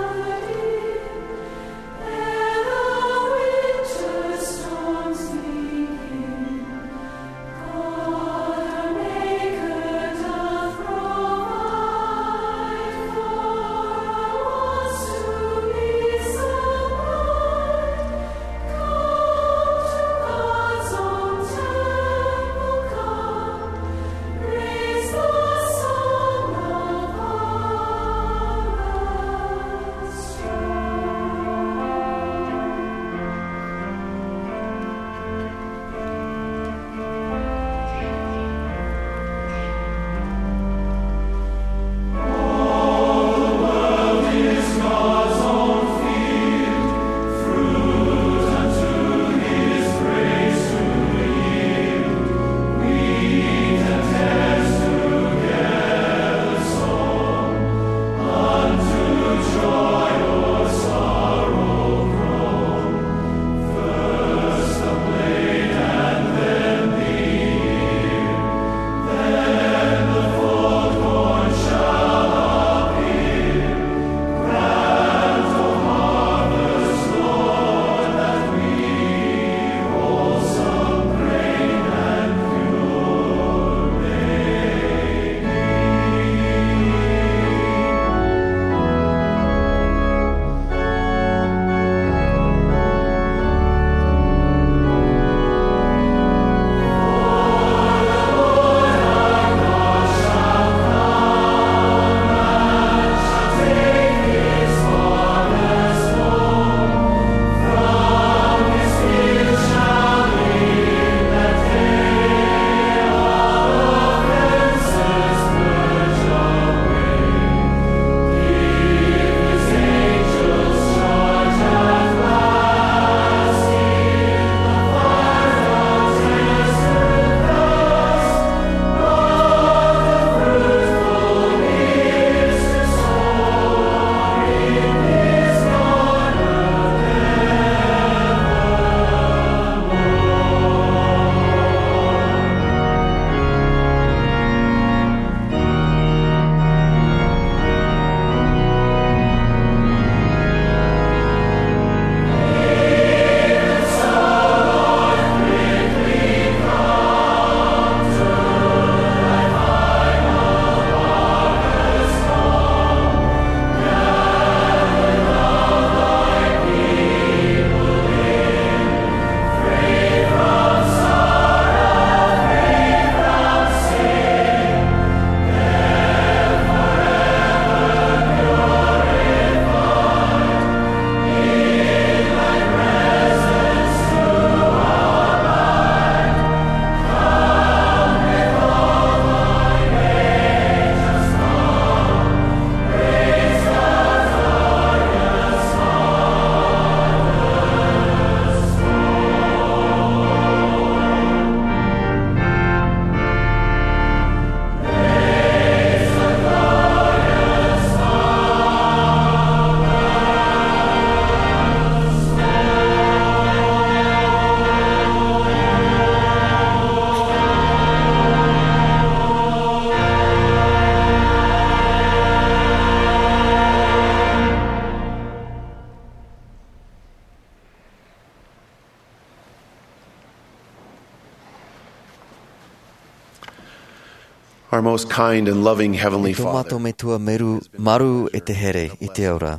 Our most kind and loving Heavenly Father. Father. Tomato me tua meru maru e te here i te ora.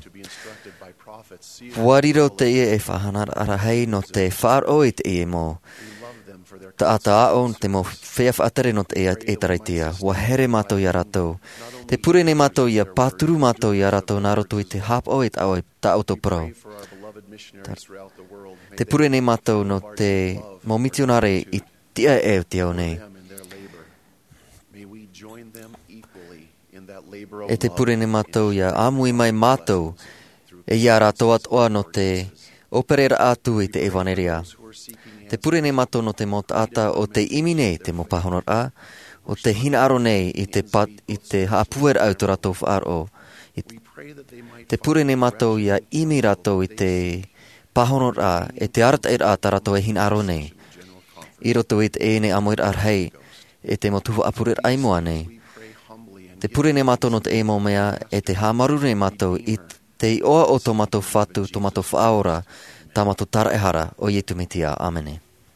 Wariro te ie e whahanar arahei no te wharo i te ie mo. Ta ata aon te mo whea whaatare no te ea e taraitia. Wa here mātou i a ratou. Te purene mātou i a pāturu mātou i a ratou nā roto i te hap o e ta auto pro. Te purene mātou no te mo misionare i tia e o te au nei. E te purene mātou i a amui mai mātou e i a ratou atoa no te operera atu i te evaneria. Te purene mātou no te motata o te imine te mo pahonor a, o te hina aro nei i te pat i te haapuer au to ratou whaaro. Te purene mātou i a imi ratou i te pahonor a, e te arata er a ta ratou e hina aro nei. I roto i te ene amoir arhei, e te motuwa apurer aimoa nei. Te purene mātou no te e mo mea, e te hamarune mātou i te oa o to mātou whatu, to mātou whaora, tā mātou tara e hara o Ietu Mitia. Amene.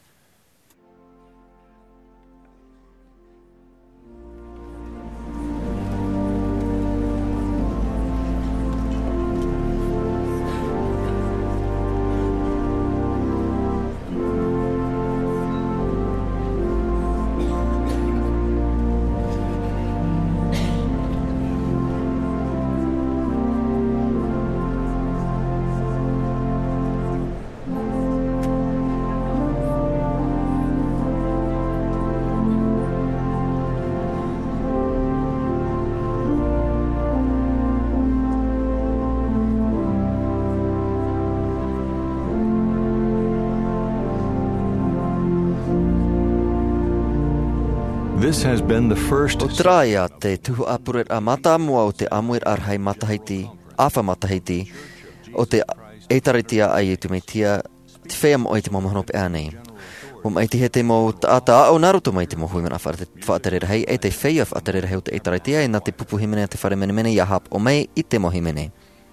This has been the first... O traia te tuhu apuret a mata mua o te amuir arhai matahiti, awha matahiti, o te eitaritia a Ietu Mitia, te whea mo i te mamahanope anei. O mai te he te mo taata o naruto mai te mo huiman a whaaterera hei, e te whea whaaterera hei o te eitaritia, e na te pupu himene a te whare mene mene i a hap o mai i te mo himene.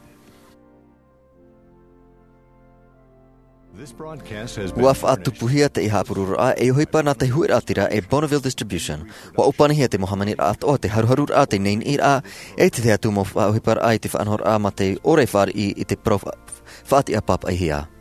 Ua whaatupuhia te iha apurura e hoipa na te huira atira e Bonneville Distribution. Wa upanihia te mohamanir a atoa te haruharur a te nein ira e te te atu mo whaahipar a i te whaanhor a ma te ore whaari i te prof whaati a papa ihia.